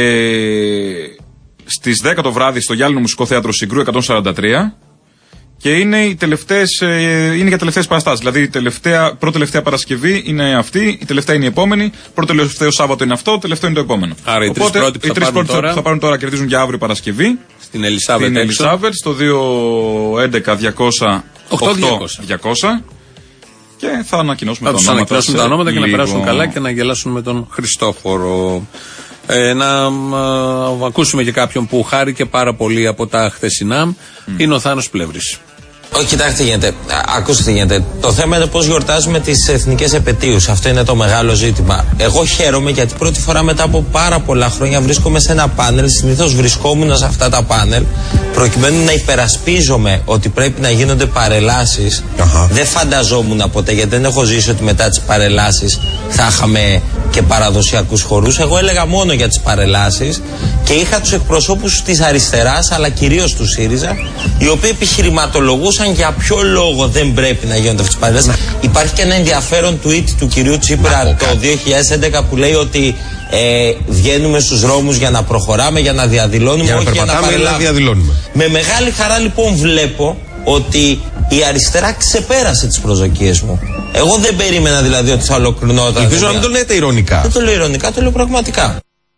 Στις 10 το βράδυ στο Γυάλινο Μουσικό Θέατρο Συγκρού 143. Και είναι οι τελευταίες, είναι για τελευταίες παραστάσεις. Δηλαδή η πρώτη-τελευταία Παρασκευή είναι αυτή, η τελευταία είναι η επόμενη. Πρώτο-τελευταίο Σάββατο είναι αυτό, τελευταίο είναι το επόμενο. Άρα οπότε, οι τρεις πρώτοι που θα πάρουν τώρα κερδίζουν για αύριο Παρασκευή. Στην Ελισάβετ στο 211-200-8-200. Και θα ανακοινώσουμε τα ονόματα. Θα ανακοινώσουμε τα ονόματα και να περάσουν καλά και να γελάσουν με τον Χριστόφορο. Να ακούσουμε και κάποιον που χάρηκε πάρα πολύ από τα χθεσινά. Είναι ο Θάνος Πλεύρης. Όχι, κοιτάξτε τι γίνεται. Ακούστε τι γίνεται. Το θέμα είναι πώς γιορτάζουμε τις εθνικές επετείους. Αυτό είναι το μεγάλο ζήτημα. Εγώ χαίρομαι γιατί πρώτη φορά μετά από πάρα πολλά χρόνια βρίσκομαι σε ένα πάνελ. Συνήθως βρισκόμουν σε αυτά τα πάνελ προκειμένου να υπερασπίζομαι ότι πρέπει να γίνονται παρελάσεις. Δεν φανταζόμουν ποτέ, γιατί δεν έχω ζήσει ότι μετά τις παρελάσεις θα είχαμε και παραδοσιακούς χορούς. Εγώ έλεγα μόνο για τις παρελάσεις και είχα τους εκπροσώπους της αριστεράς, αλλά κυρίως του ΣΥΡΙΖΑ, οι οποίοι επιχειρηματολογούσαν για ποιο λόγο δεν πρέπει να γίνονται αυτές τις παρελάσεις. Υπάρχει και ένα ενδιαφέρον tweet του κυρίου Τσίπρα το 2011 που λέει ότι βγαίνουμε στους δρόμους για να προχωράμε, για να διαδηλώνουμε, όχι για να παρελάβουμε. Με μεγάλη χαρά λοιπόν βλέπω ότι η αριστερά ξεπέρασε τις προσδοκίες μου. Εγώ δεν περίμενα δηλαδή ότι θα ολοκληρωνόταν. Ελπίζω να μην το λέτε ειρωνικά. Δεν το λέω ειρωνικά, το λέω πραγματικά.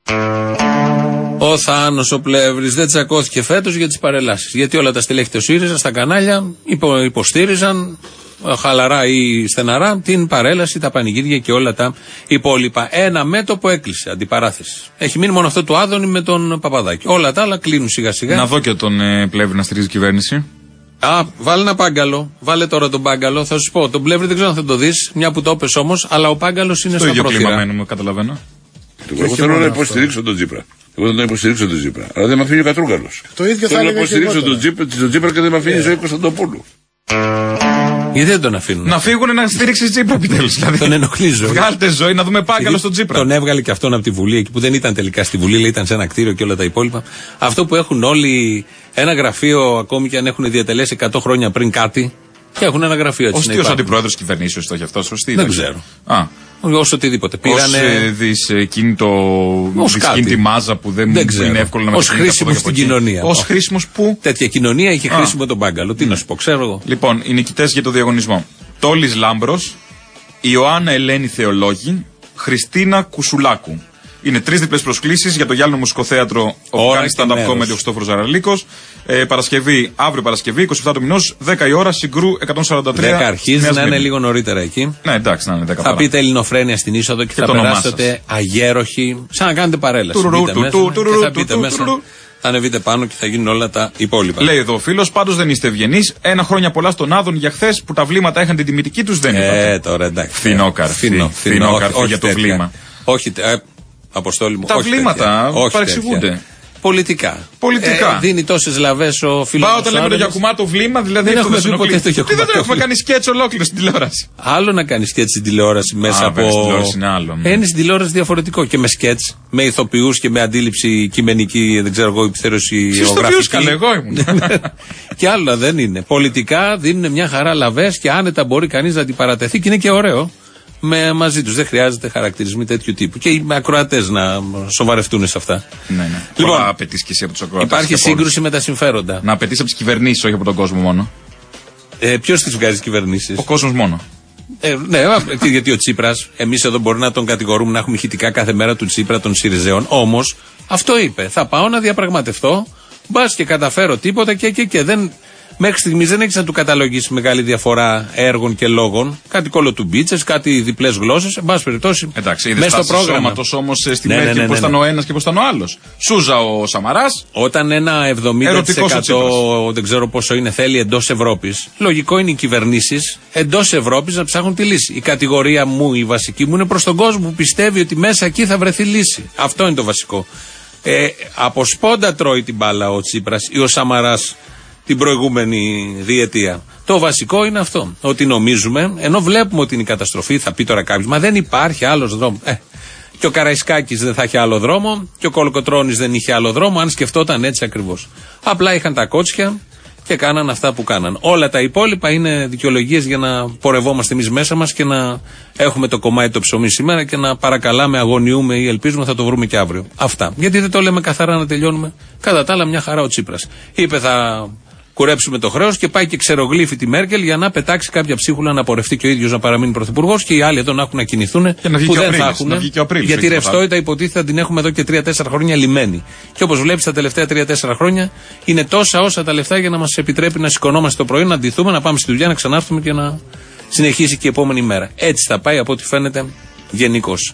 Ο Θάνος ο Πλεύρης δεν τσακώθηκε φέτος για τις παρελάσεις. Γιατί όλα τα στελέχη του ΣΥΡΙΖΑ στα κανάλια υποστήριζαν χαλαρά ή στεναρά την παρέλαση, τα πανηγύρια και όλα τα υπόλοιπα. Ένα μέτωπο έκλεισε, αντιπαράθεση. Έχει μείνει μόνο αυτό το Άδωνη με τον Παπαδάκη. Όλα τα άλλα κλείνουν σιγά σιγά. Να δω και τον Πλεύρη να στηρίζει κυβέρνηση. Βάλε ένα Πάγκαλο. Βάλε τώρα τον Πάγκαλο. Θα σου πω, τον Πλεύρη δεν ξέρω αν θα το δεις, μια που το είπες όμως, αλλά ο Πάγκαλος είναι στο πρόθυρα. Στο ίδιο κλίμα μένουμε, καταλαβαίνω. Εγώ θέλω να υποστηρίξω τον Τσίπρα. Εγώ δεν υποστηρίξω τον Τσίπρα. Αλλά δεν με αφήνει ο Κατρούγκαλος. Θέλω να υποστηρίξω τον Τσίπρα και δεν με αφήνει η Ζωή Κωνσταντοπούλου. Γιατί δεν τον αφήνουν. Να φύγουν να στηρίξει Τσίπρα επιτέλους. Δηλαδή. Τον ενοχλεί Ζωή. Βγάλτε Ζωή να δούμε Πάγκαλο στον Τσίπρα. Τον έβγαλε και αυτόν από τη Βουλή, εκεί που δεν ήταν τελικά στη Βουλή, λέει, ήταν σε ένα κτίριο και όλα τα υπόλοιπα. Αυτό που έχουν όλοι ένα γραφείο, ακόμη και αν έχουν διατελέσει 100 χρόνια πριν κάτι, και έχουν ένα γραφείο έτσι. Ωστίος αντιπρόεδρος κυβερνήσεως το έχει αυτό, σωστή. Δεν ξέρω. Ως οτιδήποτε. Πήρανε. Ως κίνητη μάζα που δεν είναι εύκολο να μεταφραστεί. Ως χρήσιμο στην κοινωνία. Ως χρήσιμος που. Τέτοια κοινωνία είχε χρήσιμο τον Πάγκαλο. Τι να σου πω, ξέρω εγώ. Λοιπόν, οι νικητές για το διαγωνισμό. Τόλης Λάμπρος, Ιωάννα Ελένη Θεολόγη, Χριστίνα Κουσουλάκου. Είναι 3 διπλές προσκλήσεις για το Γυάλινο Μουσικοθέατρο όπου κάνει stand-up comedy ο Χριστόφορος Ζαραλίκος. Αύριο Παρασκευή, 27 του μηνός, 10 η ώρα, Συγκρού 143. 10 αρχίζει να είναι λίγο νωρίτερα εκεί. Ναι, εντάξει, να είναι 10. Θα πείτε Ελληνοφρένεια στην είσοδο και θα περάσετε αγέροχοι, σαν να κάνετε παρέλαση. Θα μπείτε μέσα. Θα ανεβείτε πάνω και θα γίνουν όλα τα υπόλοιπα. Λέει εδώ ο φίλος, πάντως δεν είστε ευγενείς. Ένα χρόνια πολλά στον Άδων για χθες που τα βλήματα είχαν την τιμητική τους, δεν είπατε. Τώρα εντάξει. Φθινόκαρφη για το βλήμα. Όχι, Αποστόλη μου. Τα βλήματα παρεξηγούνται. Πολιτικά. Δίνει τόσες λαβές ο φίλος. Όταν λέμε το Γιακουμά το βλήμα, δηλαδή δεν έχουμε πει ποτέ το Γιακουμά. Δεν έχουμε κάνει σκέτς ολόκληρο στην τηλεόραση. Άλλο να κάνει σκέτς στην τηλεόραση μέσα από. Είναι άλλο. Είναι στην τηλεόραση διαφορετικό και με σκέτς, με ηθοποιούς και με αντίληψη κειμενική, δεν ξέρω εγώ, επιθέρωση γεωγραφική. Καλέ, εγώ ήμουν. Και άλλο δεν είναι. Πολιτικά δίνουν μια χαρά λαβές και άνετα μπορεί κανείς να αντιπαρατεθεί και είναι και ωραίο. Μαζί τους. Δεν χρειάζεται χαρακτηρισμοί τέτοιου τύπου. Και οι ακροατές να σοβαρευτούν σε αυτά. Ναι. Λοιπόν, απαιτείς και εσύ από τους ακροατές. Υπάρχει σύγκρουση με τα συμφέροντα. Να απαιτείς από τις κυβερνήσεις, όχι από τον κόσμο μόνο. Ποιος τις βγάζει τις κυβερνήσεις? Ο κόσμος μόνο. Ναι, γιατί ο Τσίπρας, εμείς εδώ μπορεί να τον κατηγορούμε να έχουμε ηχητικά κάθε μέρα του Τσίπρα των ΣΥΡΙΖΕΟΝ. Όμως αυτό είπε. Θα πάω να διαπραγματευτώ. Μπας και καταφέρω τίποτα και δεν. Μέχρι στιγμής δεν έχεις να του καταλογίσει μεγάλη διαφορά έργων και λόγων. Κάτι κολοτουμπίτσες, κάτι διπλές γλώσσες. Εν πάση περιπτώσει. Εντάξει, είδες τα σώματος όμως στη μέση πώς ήταν ο ένας και πώς ήταν ο άλλος. Σούζα ο Σαμαράς. Όταν ένα 70% δεν ξέρω πόσο είναι θέλει εντός Ευρώπης, λογικό είναι οι κυβερνήσεις εντός Ευρώπης να ψάχνουν τη λύση. Η κατηγορία μου, η βασική μου, είναι προς τον κόσμο που πιστεύει ότι μέσα εκεί θα βρεθεί λύση. Αυτό είναι το βασικό. Από σπόντα τρώει την μπάλα ο Τσίπρας ή ο Σαμαράς την προηγούμενη διετία. Το βασικό είναι αυτό. Ότι νομίζουμε, ενώ βλέπουμε ότι είναι η καταστροφή, θα πει τώρα κάποιος, μα δεν υπάρχει άλλος δρόμος. Και ο Καραϊσκάκης δεν θα έχει άλλο δρόμο, και ο Κολοκοτρώνης δεν είχε άλλο δρόμο, αν σκεφτόταν έτσι ακριβώς. Απλά είχαν τα κότσια και κάναν αυτά που κάναν. Όλα τα υπόλοιπα είναι δικαιολογίες για να πορευόμαστε εμείς μέσα μας και να έχουμε το κομμάτι το ψωμί σήμερα και να παρακαλάμε, αγωνιούμε ή ελπίζουμε θα το βρούμε και αύριο. Αυτά. Γιατί δεν το λέμε καθαρά να τελειώνουμε. Κατά τα άλλα, μια χαρά ο Τσίπρας. Είπε θα κουρέψουμε το χρέος και πάει και ξερογλύφει τη Μέρκελ για να πετάξει κάποια ψίχουλα να πορευτεί και ο ίδιος να παραμείνει πρωθυπουργός και οι άλλοι εδώ να έχουν να κινηθούν που δεν θα έχουν. Γιατί ρευστότητα υποτίθεται θα την έχουμε εδώ και 3-4 χρόνια λιμένη. Και όπως βλέπεις τα τελευταία 3-4 χρόνια είναι τόσα όσα τα λεφτά για να μας επιτρέπει να σηκωνόμαστε το πρωί, να ντυθούμε, να πάμε στη δουλειά, να ξανάρθουμε και να συνεχίσει και η επόμενη μέρα. Έτσι θα πάει από ό,τι φαίνεται γενικώς.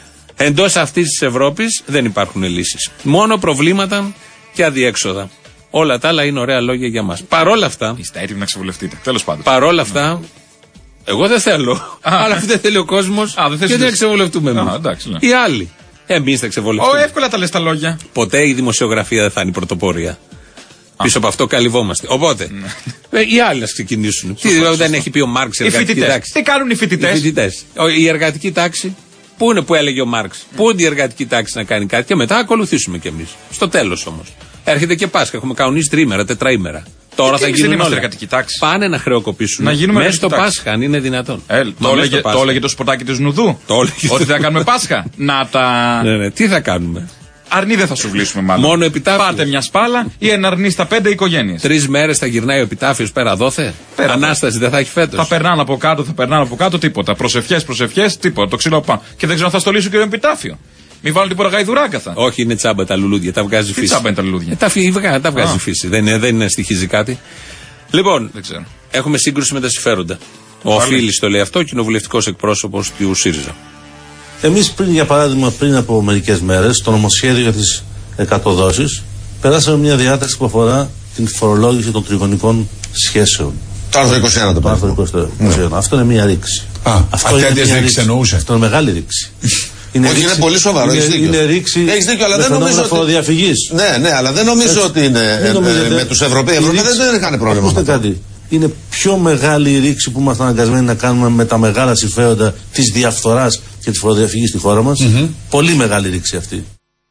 Εντός αυτής της Ευρώπης δεν υπάρχουν λύσεις. Μόνο προβλήματα και αδιέξοδα. Όλα τα άλλα είναι ωραία λόγια για μας. Παρόλα αυτά. Είστε έτοιμοι να ξεβολευτείτε. Τέλος πάντων. Παρόλα αυτά. Εγώ δεν θέλω. Αλλά αυτό δεν θέλει ο κόσμος. Και δεν ξεβολευτούμε εμείς. Οι άλλοι. Εμείς θα ξεβολευτούμε. Εύκολα τα λες τα λόγια. Ποτέ η δημοσιογραφία δεν θα είναι η πρωτοπορία. Πίσω από αυτό καλυβόμαστε. Οπότε, οι άλλοι να ξεκινήσουν. Τι δεν έχει πει ο Μάρξ η εργατική τάξη. Τι κάνουν οι φοιτητές. Η εργατική τάξη. Πού είναι που έλεγε ο Μάρξ. Πού είναι η εργατική τάξη να κάνει κάτι και μετά ακολουθήσουμε κι εμείς. Στο τέλος όμως. Έρχεται και Πάσχα. Έχουμε κανονίσει 3ημερα, 4ημερα. Τώρα θα γίνουν όλα. Πάνε να χρεοκοπήσουν. Μέσα στο Πάσχα, αν είναι δυνατόν. Το έλεγε το σποτάκι του Νουδού. Ότι θα κάνουμε Πάσχα. Να τα. Ναι, τι θα κάνουμε. Αρνή δεν θα σου βλύσουμε μάλλον. Μόνο επιτάφιο. Πάρτε μια σπάλα ή εναρνή στα 5 οικογένειες. 3 μέρες θα γυρνάει ο επιτάφιος πέρα δόθε. Ανάσταση δεν θα έχει φέτος. Θα περνάνε από κάτω, τίποτα. Προσευχές, τίποτα. Το ξύλο πάνω. Και δεν ξέρω αν θα στολίσω και το επιτάφιο. Μην βάλουν τίποτα γαϊδουράκαθα. Όχι, είναι τσάμπα τα λουλούδια, τα βγάζει φύση. Τσάμπα είναι τα λουλούδια. Τα βγάζει φύση. Δεν είναι στοιχίζει κάτι. Λοιπόν, έχουμε σύγκρουση με τα συμφέροντα. Ο Φίλης το λέει αυτό, κοινοβουλευτικός εκπρόσωπος του ΣΥΡΙΖΑ. Εμείς για παράδειγμα, πριν από μερικές μέρες, στο νομοσχέδιο για τις 100 δόσεις, περάσαμε μια διάταξη που αφορά την φορολόγηση των τριγωνικών σχέσεων. Το άρθρο 21 το άρθρο 21. Αυτό είναι μια ρήξη. Αυτό είναι μια ρήξη εννοούσε. Αυτό είναι μεγάλη ρήξη. Είναι πολύ σοβαρό. Είναι ρήξη. Έχεις δίκιο, αλλά δεν νομίζω. Φοροδιαφυγής. Ναι, αλλά δεν νομίζω ότι είναι με τους Ευρωπαίους. Οι Ευρωπαίοι δεν είχαν πρόβλημα. Ακούστε κάτι. Είναι πιο μεγάλη η ρήξη που είμαστε αναγκασμένοι να κάνουμε με τα μεγάλα συμφέροντα της διαφθοράς και της φοροδιαφυγής στη χώρα μας. Πολύ μεγάλη ρήξη αυτή.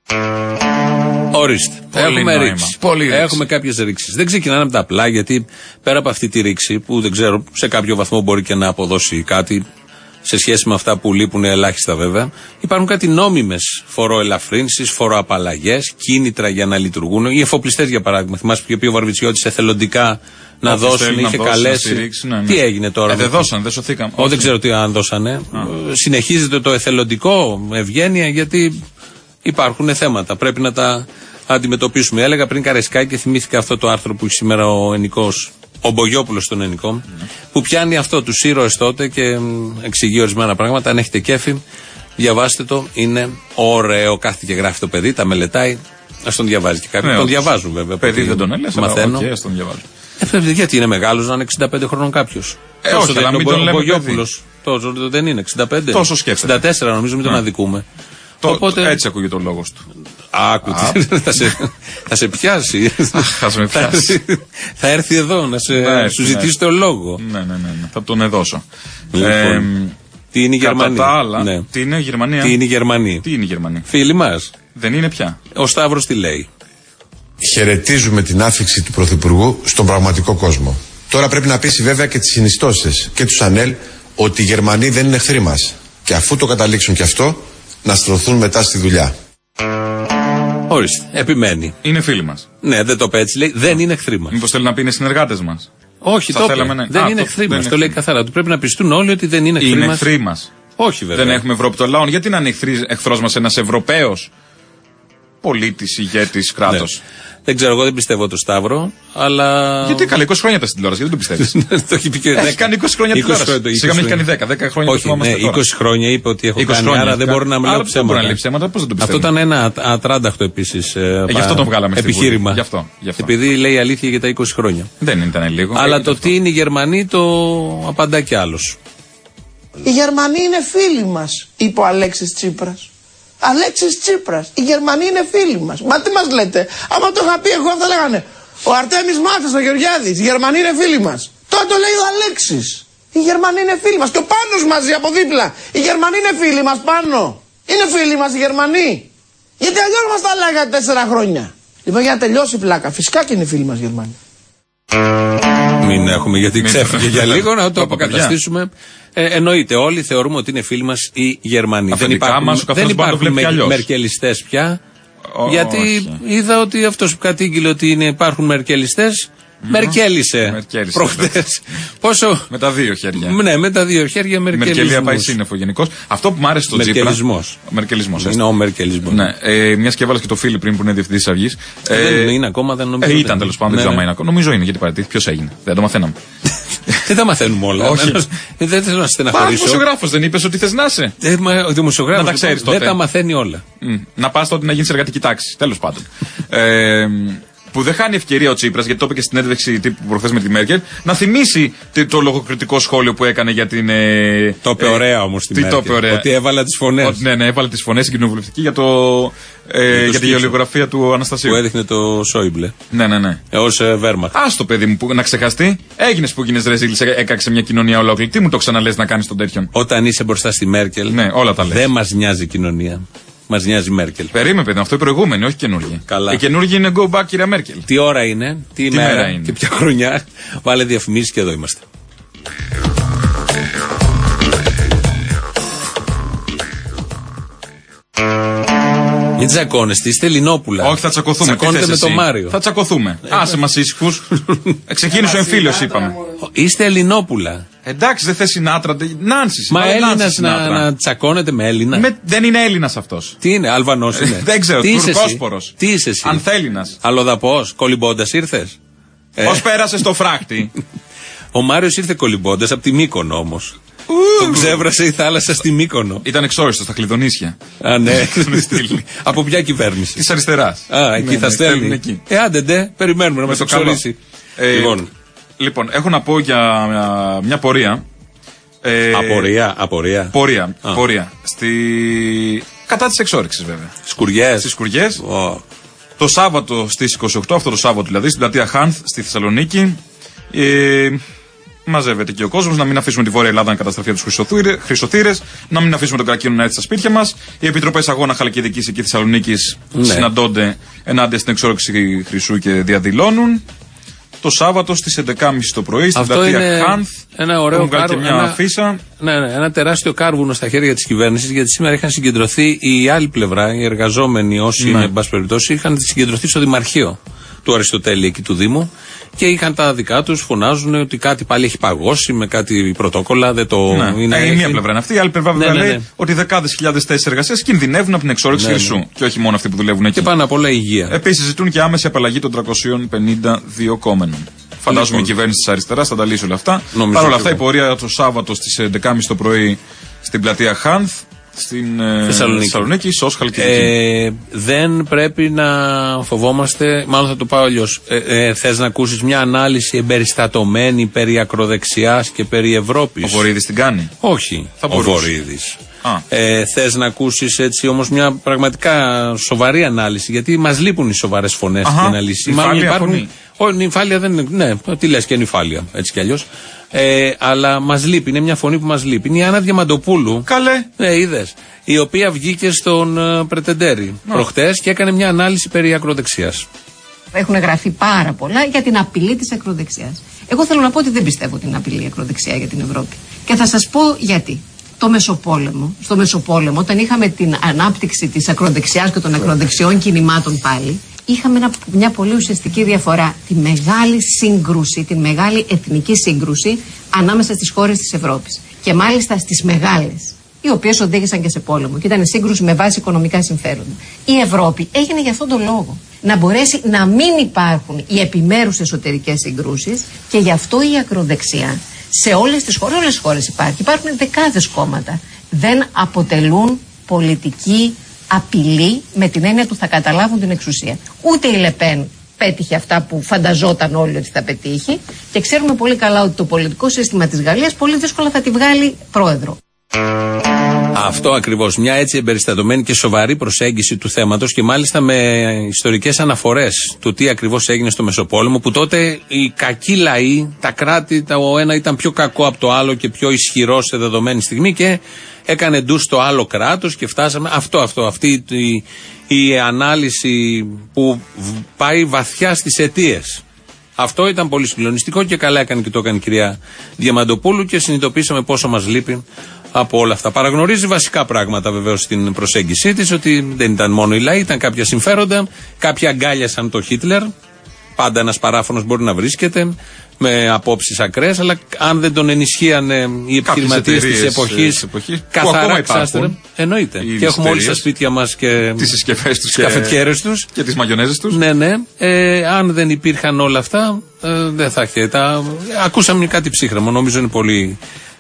Ορίστε. Έχουμε ρήξη. Έχουμε κάποιες ρήξεις. Δεν ξεκινάνε από τα απλά, γιατί πέρα από αυτή τη ρήξη, που δεν ξέρω, σε κάποιο βαθμό μπορεί και να αποδώσει κάτι, σε σχέση με αυτά που λείπουν ελάχιστα βέβαια, υπάρχουν κάτι νόμιμες φοροελαφρύνσεις, φοροαπαλλαγές, κίνητρα για να λειτουργούν. Οι εφοπλιστές, για παράδειγμα. Θυμάσαι που είχε πει ο Βαρβιτσιώτης εθελοντικά να δώσουν, είχε καλέσει. Τι έγινε τώρα. Δεν δώσαν, δεν σωθήκαν. Δεν ξέρω τι αν δώσανε. Συνεχίζεται το εθελοντικό, ευγένεια, γιατί υπάρχουν θέματα. Πρέπει να τα αντιμετωπίσουμε. Έλεγα πριν Καρεσκάκη και θυμήθηκα αυτό το άρθρο που έχει σήμερα ο Ενικός. Ο Μπογιόπουλος στον Ενικό, που πιάνει αυτό τους ήρωες τότε και εξηγεί ορισμένα πράγματα. Αν έχετε κέφι, διαβάστε το. Είναι ωραίο. Κάθεται και γράφει το παιδί, τα μελετάει. Ας τον διαβάζει και κάποιοι. Τον διαβάζουν βέβαια. Παιδί δεν τον έλεγε, μαθαίνω. Ας τον διαβάζουν. Γιατί είναι μεγάλος να είναι 65 χρόνων κάποιος. Όχι, αλλά μην τον λέμε Μπογιόπουλος. Τόσο δεν είναι 65. Τόσο σκέφτεται. 64 νομίζω, μην τον αδικούμε. Οπότε... Έτσι ακούγεται ο λόγος του. Θα σε πιάσει. Θα έρθει εδώ να σου ζητήσει το λόγο. Ναι. Θα τον εδώσω. Τι είναι η Γερμανία. Κατά τα άλλα, τι είναι η Γερμανία. Τι είναι η Γερμανία. Τι είναι η Γερμανία. Φίλοι μας. Δεν είναι πια. Ο Σταύρος τι λέει. Χαιρετίζουμε την άφιξη του Πρωθυπουργού στον πραγματικό κόσμο. Τώρα πρέπει να πείσει βέβαια και τις συνιστώσεις και τους ΑΝΕΛ ότι οι Γερμανοί δεν είναι εχθροί μας. Και αφού το καταλήξουν και αυτό, να στρωθούν μετά στη δουλειά. Ορίστε, επιμένει. Είναι φίλοι μας. Ναι, δεν το είπε έτσι, λέει. Δεν είναι εχθροί μας. Mήπως θέλει να πει είναι συνεργάτες μας. Όχι, το είπε. Δεν είναι εχθροί μας. Το λέει καθαρά. Του πρέπει να πιστούν όλοι ότι δεν είναι εχθροί μας. Είναι εχθροί μας. Όχι, βέβαια. Δεν έχουμε Ευρώπη των λαών. Γιατί να είναι εχθρός μας ένας Ευρωπαίος πολίτης, ηγέτης, κράτος. Ναι. Δεν ξέρω, εγώ δεν πιστεύω το Σταύρο, αλλά. Γιατί καλά, 20 χρόνια ήταν στην τηλεόραση, γιατί δεν το πιστεύεις. Το έχει πει και 10. Έχει κάνει 20 χρόνια τηλεόραση. Σιγά μην έχει κάνει 10 χρόνια. Όχι, ναι, 20 χρόνια είπε ότι έχω κάνει, άρα δεν μπορεί να μιλάω ψέματα. Πώς δεν το πιστεύεις. Αυτό ήταν ένα ατράνταχτο επίσης γι' αυτό τον βγάλαμε επιχείρημα. Γι' αυτό. Επειδή λέει αλήθεια για τα 20 χρόνια. Δεν ήταν λίγο. Αλλά το τι είναι οι Γερμανοί το απαντά κι άλλος. Οι Γερμανοί είναι φίλοι μας, είπε ο Αλέξης Τσίπρας. Αλέξης Τσίπρας, οι Γερμανοί είναι φίλοι μας. Μα τι μας λέτε, άμα το είχα πει εγώ αυτά λέγανε. Ο Αρτέμις Μάτσας, ο Γεωργιάδης, οι Γερμανοί είναι φίλοι μας. Τώρα το λέει ο Αλέξης. Οι Γερμανοί είναι φίλοι μας. Και ο Πάνος μαζί από δίπλα. Οι Γερμανοί είναι φίλοι μας πάνω. Είναι φίλοι μας οι Γερμανοί. Γιατί αλλιώς μας τα λέγατε 4 χρόνια. Λοιπόν, για να τελειώσει η πλάκα, φυσικά και είναι φίλοι μας οι Γερμανοί. Μην έχουμε, γιατί ξέφυγε για λίγο να το αποκαταστήσουμε. Εννοείται, όλοι θεωρούμε ότι είναι φίλοι μας οι Γερμανοί. Δεν υπάρχουν μερκελιστές πια. Γιατί είδα ότι αυτός που κατήγγειλε ότι υπάρχουν μερκελιστές, μερκέλισε προχτές. Πόσο. Με τα δύο χέρια. Ναι, με τα δύο χέρια μερκελισμός. Μερκελία πάει σύννεφο γενικώς. Αυτό που μου άρεσε στο Τσίπρα. Μερκελισμός. Είναι ο μερκελισμός. Ναι, μια και έβαλε και το Φίλιπ πριν που είναι διευθυντής της Αυγής. Είναι ακόμα, δεν νομίζω. Ήταν τέλος πάντων, δεν ξέρω αν είναι ακόμα. Νομίζω είναι, γιατί παρατηρήθηκε. Ποιος έγινε. Δεν το μαθαίναμε. Δεν τα μαθαίνουμε όλα. Δεν θέλω να στεναχωρήσω. Ο δημοσιογράφος δεν είπες ότι θες να είσαι. Ο δημοσιογράφος δεν τα μαθαίνει όλα. Να πας τότε να γίνεις εργατική τάξη. Τέλος πάντων. που δεν χάνει ευκαιρία ο Τσίπρας, γιατί το είπε και στην έντευξη τύπου προχθές με τη Μέρκελ, να θυμίσει το λογοκριτικό σχόλιο που έκανε για την. Το είπε ωραία όμως τη Μέρκελ. Ότι έβαλα τις φωνές. Ναι, έβαλε τις φωνές στην κοινοβουλευτική για για τη γεωλογραφία του Αναστασίου. Που έδειχνε το Σόιμπλε. Ναι. Ως Βέρμαχτ. Ας το παιδί μου να ξεχαστεί. Έγινες που γίνες ρεζίλης, έκαξε μια κοινωνία ολόκληρη. Τι μου το ξαναλες να κάνεις τον τέτοιον. Όταν είσαι μπροστά στη Μέρκελ. Ναι, όλα τα λες. Δεν μας νοιάζει η κοινωνία. Μας νοιάζει η Μέρκελ. Περίμενε, παιδί, αυτό η προηγούμενη, όχι καινούργια. Καλά. Η καινούργια είναι go back, κυρία Μέρκελ. Τι ώρα είναι, τι ημέρα είναι και ποια χρονιά. Βάλε διαφημίσεις και εδώ είμαστε. Μην τσακώνεστε, είστε Ελληνόπουλα. Όχι, θα τσακωθούμε. Τσακώνετε με τον Μάριο. Θα τσακωθούμε. Άσε μας ήσυχους. Ξεκίνησε ο εμφύλιος, είπαμε. Είστε Ελληνόπουλα. Εντάξει, δεν θες Σινάτρα. Νάνση. Μα Έλληνας να τσακώνεται με Έλληνα. Δεν είναι Έλληνας αυτός. Τι είναι, Αλβανός είναι. Δεν ξέρω, Τουρκόσπορος. Τι είσαι εσύ. Ανθέλληνας. Αλλοδαπός, κολυμπώντας ήρθες. Πώς πέρασες στο φράχτη. Ο Μάριος ήρθε κολυμπώντας από τη Μύκονο όμως. Τον ξέβρασε η θάλασσα στη Μύκονο. Ήταν εξόριστο στα Κλειδονήσια. Α, ναι. Από ποια κυβέρνηση? Της αριστεράς. Α, εκεί θα στέλνει. Άντε, περιμένουμε να μας εξορίσει. Λοιπόν, έχω να πω για μια πορεία. Απορία. Πορεία. Κατά της εξόρυξης, βέβαια. Σκουριές. Στις σκουριές. Το Σάββατο στις 28, αυτό το Σάββατο δηλαδή, στην πλατεία Χάνθ στη Θεσσαλονίκη. Μαζεύεται και ο κόσμος, να μην αφήσουμε τη Βόρεια Ελλάδα να καταστραφεί από τους χρυσοθύρες, να μην αφήσουμε τον καρκίνο να έρθει στα σπίτια μας. Οι επιτροπές αγώνα Χαλκιδικής εκεί Θεσσαλονίκης συναντώνται ενάντια στην εξόρυξη χρυσού και διαδηλώνουν. Το Σάββατο στις 11.30 το πρωί στην πλατεία Χάνθ. Ένα ωραίο κάρβουνο. Ένα τεράστιο κάρβουνο στα χέρια της κυβέρνησης, γιατί σήμερα είχαν συγκεντρωθεί η άλλη πλευρά, οι εργαζόμενοι όσοι είναι, εν πάση περιπτώσει, είχαν συγκεντρωθεί στο Δημαρχείο του Αριστοτέλη εκεί του Δήμου και είχαν τα δικά τους, φωνάζουν ότι κάτι πάλι έχει παγώσει με κάτι πρωτόκολλα. Δεν το είναι. Η μία πλευρά είναι αυτή, η άλλη πλευρά λέει ότι δεκάδες χιλιάδες θέσεις εργασίας κινδυνεύουν από την εξόρυξη χρυσού. Και όχι μόνο αυτοί που δουλεύουν εκεί. Και πάνω απ' όλα η υγεία. Επίσης ζητούν και άμεση απαλλαγή των 350 διοκόμενων. Φαντάζομαι η κυβέρνηση της αριστεράς θα τα λύσει όλα αυτά. Παρ' όλα αυτά η πορεία το Σάββατο στις 11.30 το πρωί στην πλατεία Χάνθ. Στην Θεσσαλονίκη, ΣΟΣ Χαλκιδική. Δεν πρέπει να φοβόμαστε, μάλλον θα το πάω αλλιώς. Θες να ακούσεις μια ανάλυση εμπεριστατωμένη περί ακροδεξιάς και περί Ευρώπης? Ο Βορύδης την κάνει? Όχι, ο Βορύδης. Θες να ακούσεις έτσι όμως μια πραγματικά σοβαρή ανάλυση? Γιατί μας λείπουν οι σοβαρές φωνές στην ανάλυση. Νυφάλια φωνή. Όχι, νυφάλια δεν είναι. Ναι, τι λες και νυφάλια, έτσι κι αλλιώς. Αλλά μας λείπει, είναι μια φωνή που μας λείπει. Είναι η Άννα Διαμαντοπούλου. Καλέ. Ναι, είδες. Η οποία βγήκε στον Πρετεντέρι προχτές και έκανε μια ανάλυση περί ακροδεξιάς. Έχουν γραφεί πάρα πολλά για την απειλή της ακροδεξιάς. Εγώ θέλω να πω ότι δεν πιστεύω την απειλή ακροδεξιά για την Ευρώπη. Και θα σας πω γιατί. Στο Μεσοπόλεμο, όταν είχαμε την ανάπτυξη της ακροδεξιάς και των ακροδεξιών κινημάτων πάλι, είχαμε μια πολύ ουσιαστική διαφορά. Τη μεγάλη σύγκρουση, τη μεγάλη εθνική σύγκρουση ανάμεσα στις χώρες της Ευρώπης. Και μάλιστα στις μεγάλες, οι οποίες οδήγησαν και σε πόλεμο. Και ήταν σύγκρουση με βάση οικονομικά συμφέροντα. Η Ευρώπη έγινε για αυτόν τον λόγο. Να μπορέσει να μην υπάρχουν οι επιμέρους εσωτερικές συγκρούσεις, και γι' αυτό η ακροδεξιά σε όλες τις χώρες υπάρχουν δεκάδες κόμματα. Δεν αποτελούν πολιτική απειλή με την έννοια του θα καταλάβουν την εξουσία. Ούτε η Λεπέν πέτυχε αυτά που φανταζόταν όλοι ότι θα πετύχει, και ξέρουμε πολύ καλά ότι το πολιτικό σύστημα της Γαλλίας πολύ δύσκολα θα τη βγάλει πρόεδρο. Αυτό ακριβώς. Μια έτσι εμπεριστατωμένη και σοβαρή προσέγγιση του θέματος, και μάλιστα με ιστορικές αναφορές του τι ακριβώς έγινε στο Μεσοπόλεμο, που τότε οι κακοί λαοί, τα κράτη, το ένα ήταν πιο κακό από το άλλο και πιο ισχυρό σε δεδομένη στιγμή, και έκανε ντου στο άλλο κράτος και φτάσαμε. Αυτή η ανάλυση που πάει βαθιά στις αιτίες. Αυτό ήταν πολύ συγκλονιστικό και καλά έκανε και το έκανε η κυρία Διαμαντοπούλου, και συνειδητοποίησαμε πόσο μας λείπει από όλα αυτά. Παραγνωρίζει βασικά πράγματα βεβαίως στην προσέγγιση της, ότι δεν ήταν μόνο οι λαοί, ήταν κάποια συμφέροντα, κάποιοι αγκάλιασαν το Χίτλερ. Πάντα ένας παράφωνος μπορεί να βρίσκεται με απόψεις ακραίες, αλλά αν δεν τον ενισχύανε οι επιχειρηματίες της εποχής, καθαρά ξάστερε. Εννοείται. Και έχουμε όλοι στα σπίτια μας και τις συσκευές τους και καφετιέρες τους και τις μαγιονέζες τους. Ναι. Αν δεν υπήρχαν όλα αυτά, δεν θα είχε. Ακούσαμε κάτι ψύχρεμο, νομίζω είναι πολύ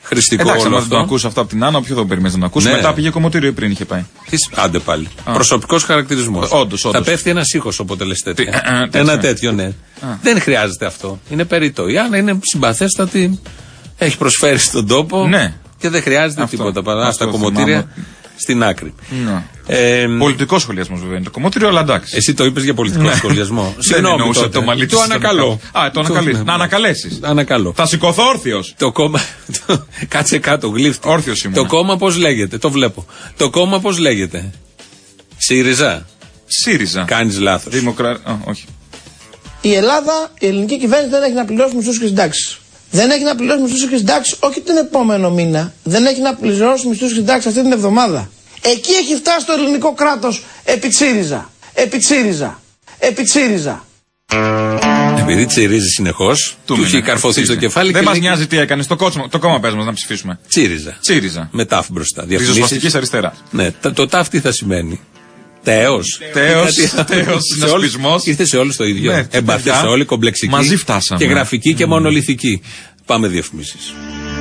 χρηστικό όλο αυτό. όλο Αν το ακούσει αυτό από την Άννα, ποιο θα περιμένει να ακούσει. Ναι. Μετά πήγε κομμωτήριο πριν είχε πάει. Άντε πάλι. Προσωπικός χαρακτηρισμός. Όντως. Θα πέφτει ένας ήχος όποτε λες τέτοια. Ένα τέτοιο, ναι. Δεν χρειάζεται αυτό. Είναι περιττό. Η Άννα είναι συμπαθέστατη, έχει προσφέρει στον τόπο και δεν χρειάζεται τίποτα παρά στα κομμωτήρια στην άκρη. Πολιτικό σχολιασμό βέβαια είναι το κομμωτήριο, αλλά εντάξει. Εσύ το είπες για πολιτικό σχολιασμό. Συγγνώμη, το μαλλί του ανακαλώ. Το ανακαλείς. Να ανακαλέσεις. Ανακαλώ. Θα σηκωθώ όρθιος. Το κόμμα. Κάτσε κάτω, γλύφτη. Όρθιος ήμουν. Το κόμμα πώς λέγεται, το βλέπω. Το κόμμα πώς λέγεται. ΣΥΡΙΖΑ. ΣΥΡΙΖΑ. Κάνεις λάθος. Όχι. Η Ελλάδα, η ελληνική κυβέρνηση δεν έχει να πληρώσει μισθούς και συντάξεις. Δεν έχει να πληρώσει μισθούς και συντάξεις όχι τον επόμενο μήνα. Δεν έχει να πληρώσει μισθούς και συντάξεις αυτή την εβδομάδα. Εκεί έχει φτάσει το ελληνικό κράτος επί ΤΣΥΡΙΖΑ. Επί ΤΣΥΡΙΖΑ. Επί ΤΣΥΡΙΖΑ. Επειδή τσιρίζει συνεχώς, του έχει καρφωθεί στο κεφάλι. Δεν μας νοιάζει τι έκανε. Το κόμμα πες μας να ψηφίσουμε. ΤΣΥΡΙΖΑ. Με τάφ μπροστά. Ριζοσπαστικής αριστεράς. Ναι, το τάφ τι θα σημαίνει. Τέος. Συνασπισμός. Ήρθε σε όλους το ίδιο. Εμπαθές σε όλοι, κομπλεξική. Μαζί φτάσαμε. Και γραφική και μονολυθική. Πάμε διαφημίσεις.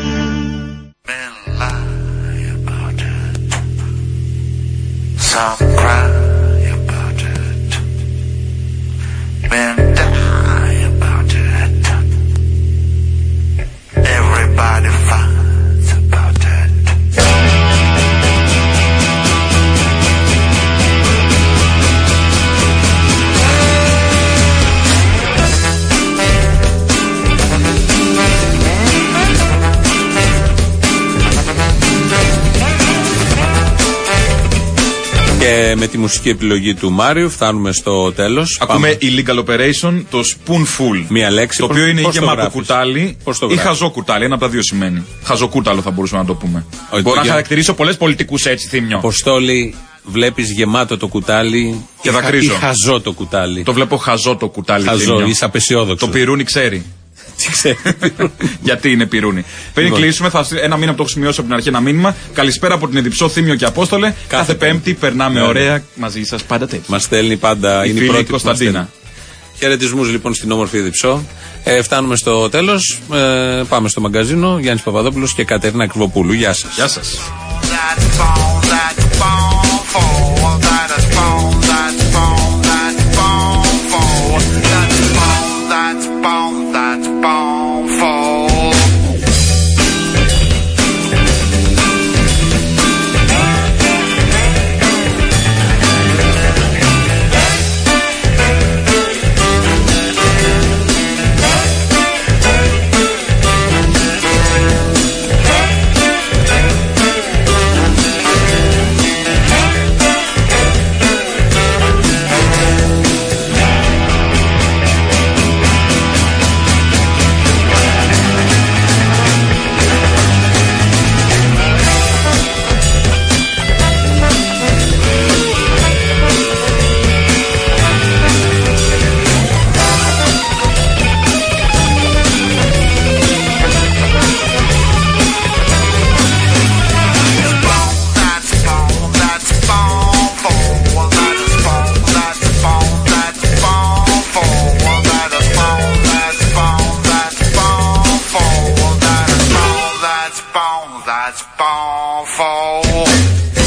Some cry about it, men die about it, everybody fights about it. Και με τη μουσική επιλογή του Μάριου φτάνουμε στο τέλος. Ακούμε Illegal Operation, το Spoonful. Μία λέξη. Το οποίο είναι ή γεμάτο κουτάλι ή χαζό κουτάλι. Ένα από τα δύο σημαίνει. Χαζοκούταλο θα μπορούσαμε να το πούμε. Μπορώ να χαρακτηρίσω πολλές πολιτικούς έτσι, Θήμιο. Αποστόλη, βλέπεις γεμάτο το κουτάλι και δακρύζω. Ή χαζό το κουτάλι. Το βλέπω χαζό το κουτάλι. Χαζό, είσαι απεσιόδοξος. Το πυρούνι ξέρει. Γιατί είναι πυρούνι. Πριν κλείσουμε, ένα μήνα που το έχω σημειώσει από την αρχή ένα μήνυμα. Καλησπέρα από την Εδιψό, Θήμιο και Απόστολε. Κάθε Πέμπτη περνάμε ωραία μαζί σας πάντα τέτοια. Μας στέλνει πάντα η πρώτη Κωνσταντίνα. Χαιρετισμούς λοιπόν στην όμορφη Εδιψό. Φτάνουμε στο τέλος. Πάμε στο μαγκαζίνο. Γιάννης Παπαδόπουλος και Κατερίνα Κρυβοπούλου. Γεια σας. Γεια σας. That's bone for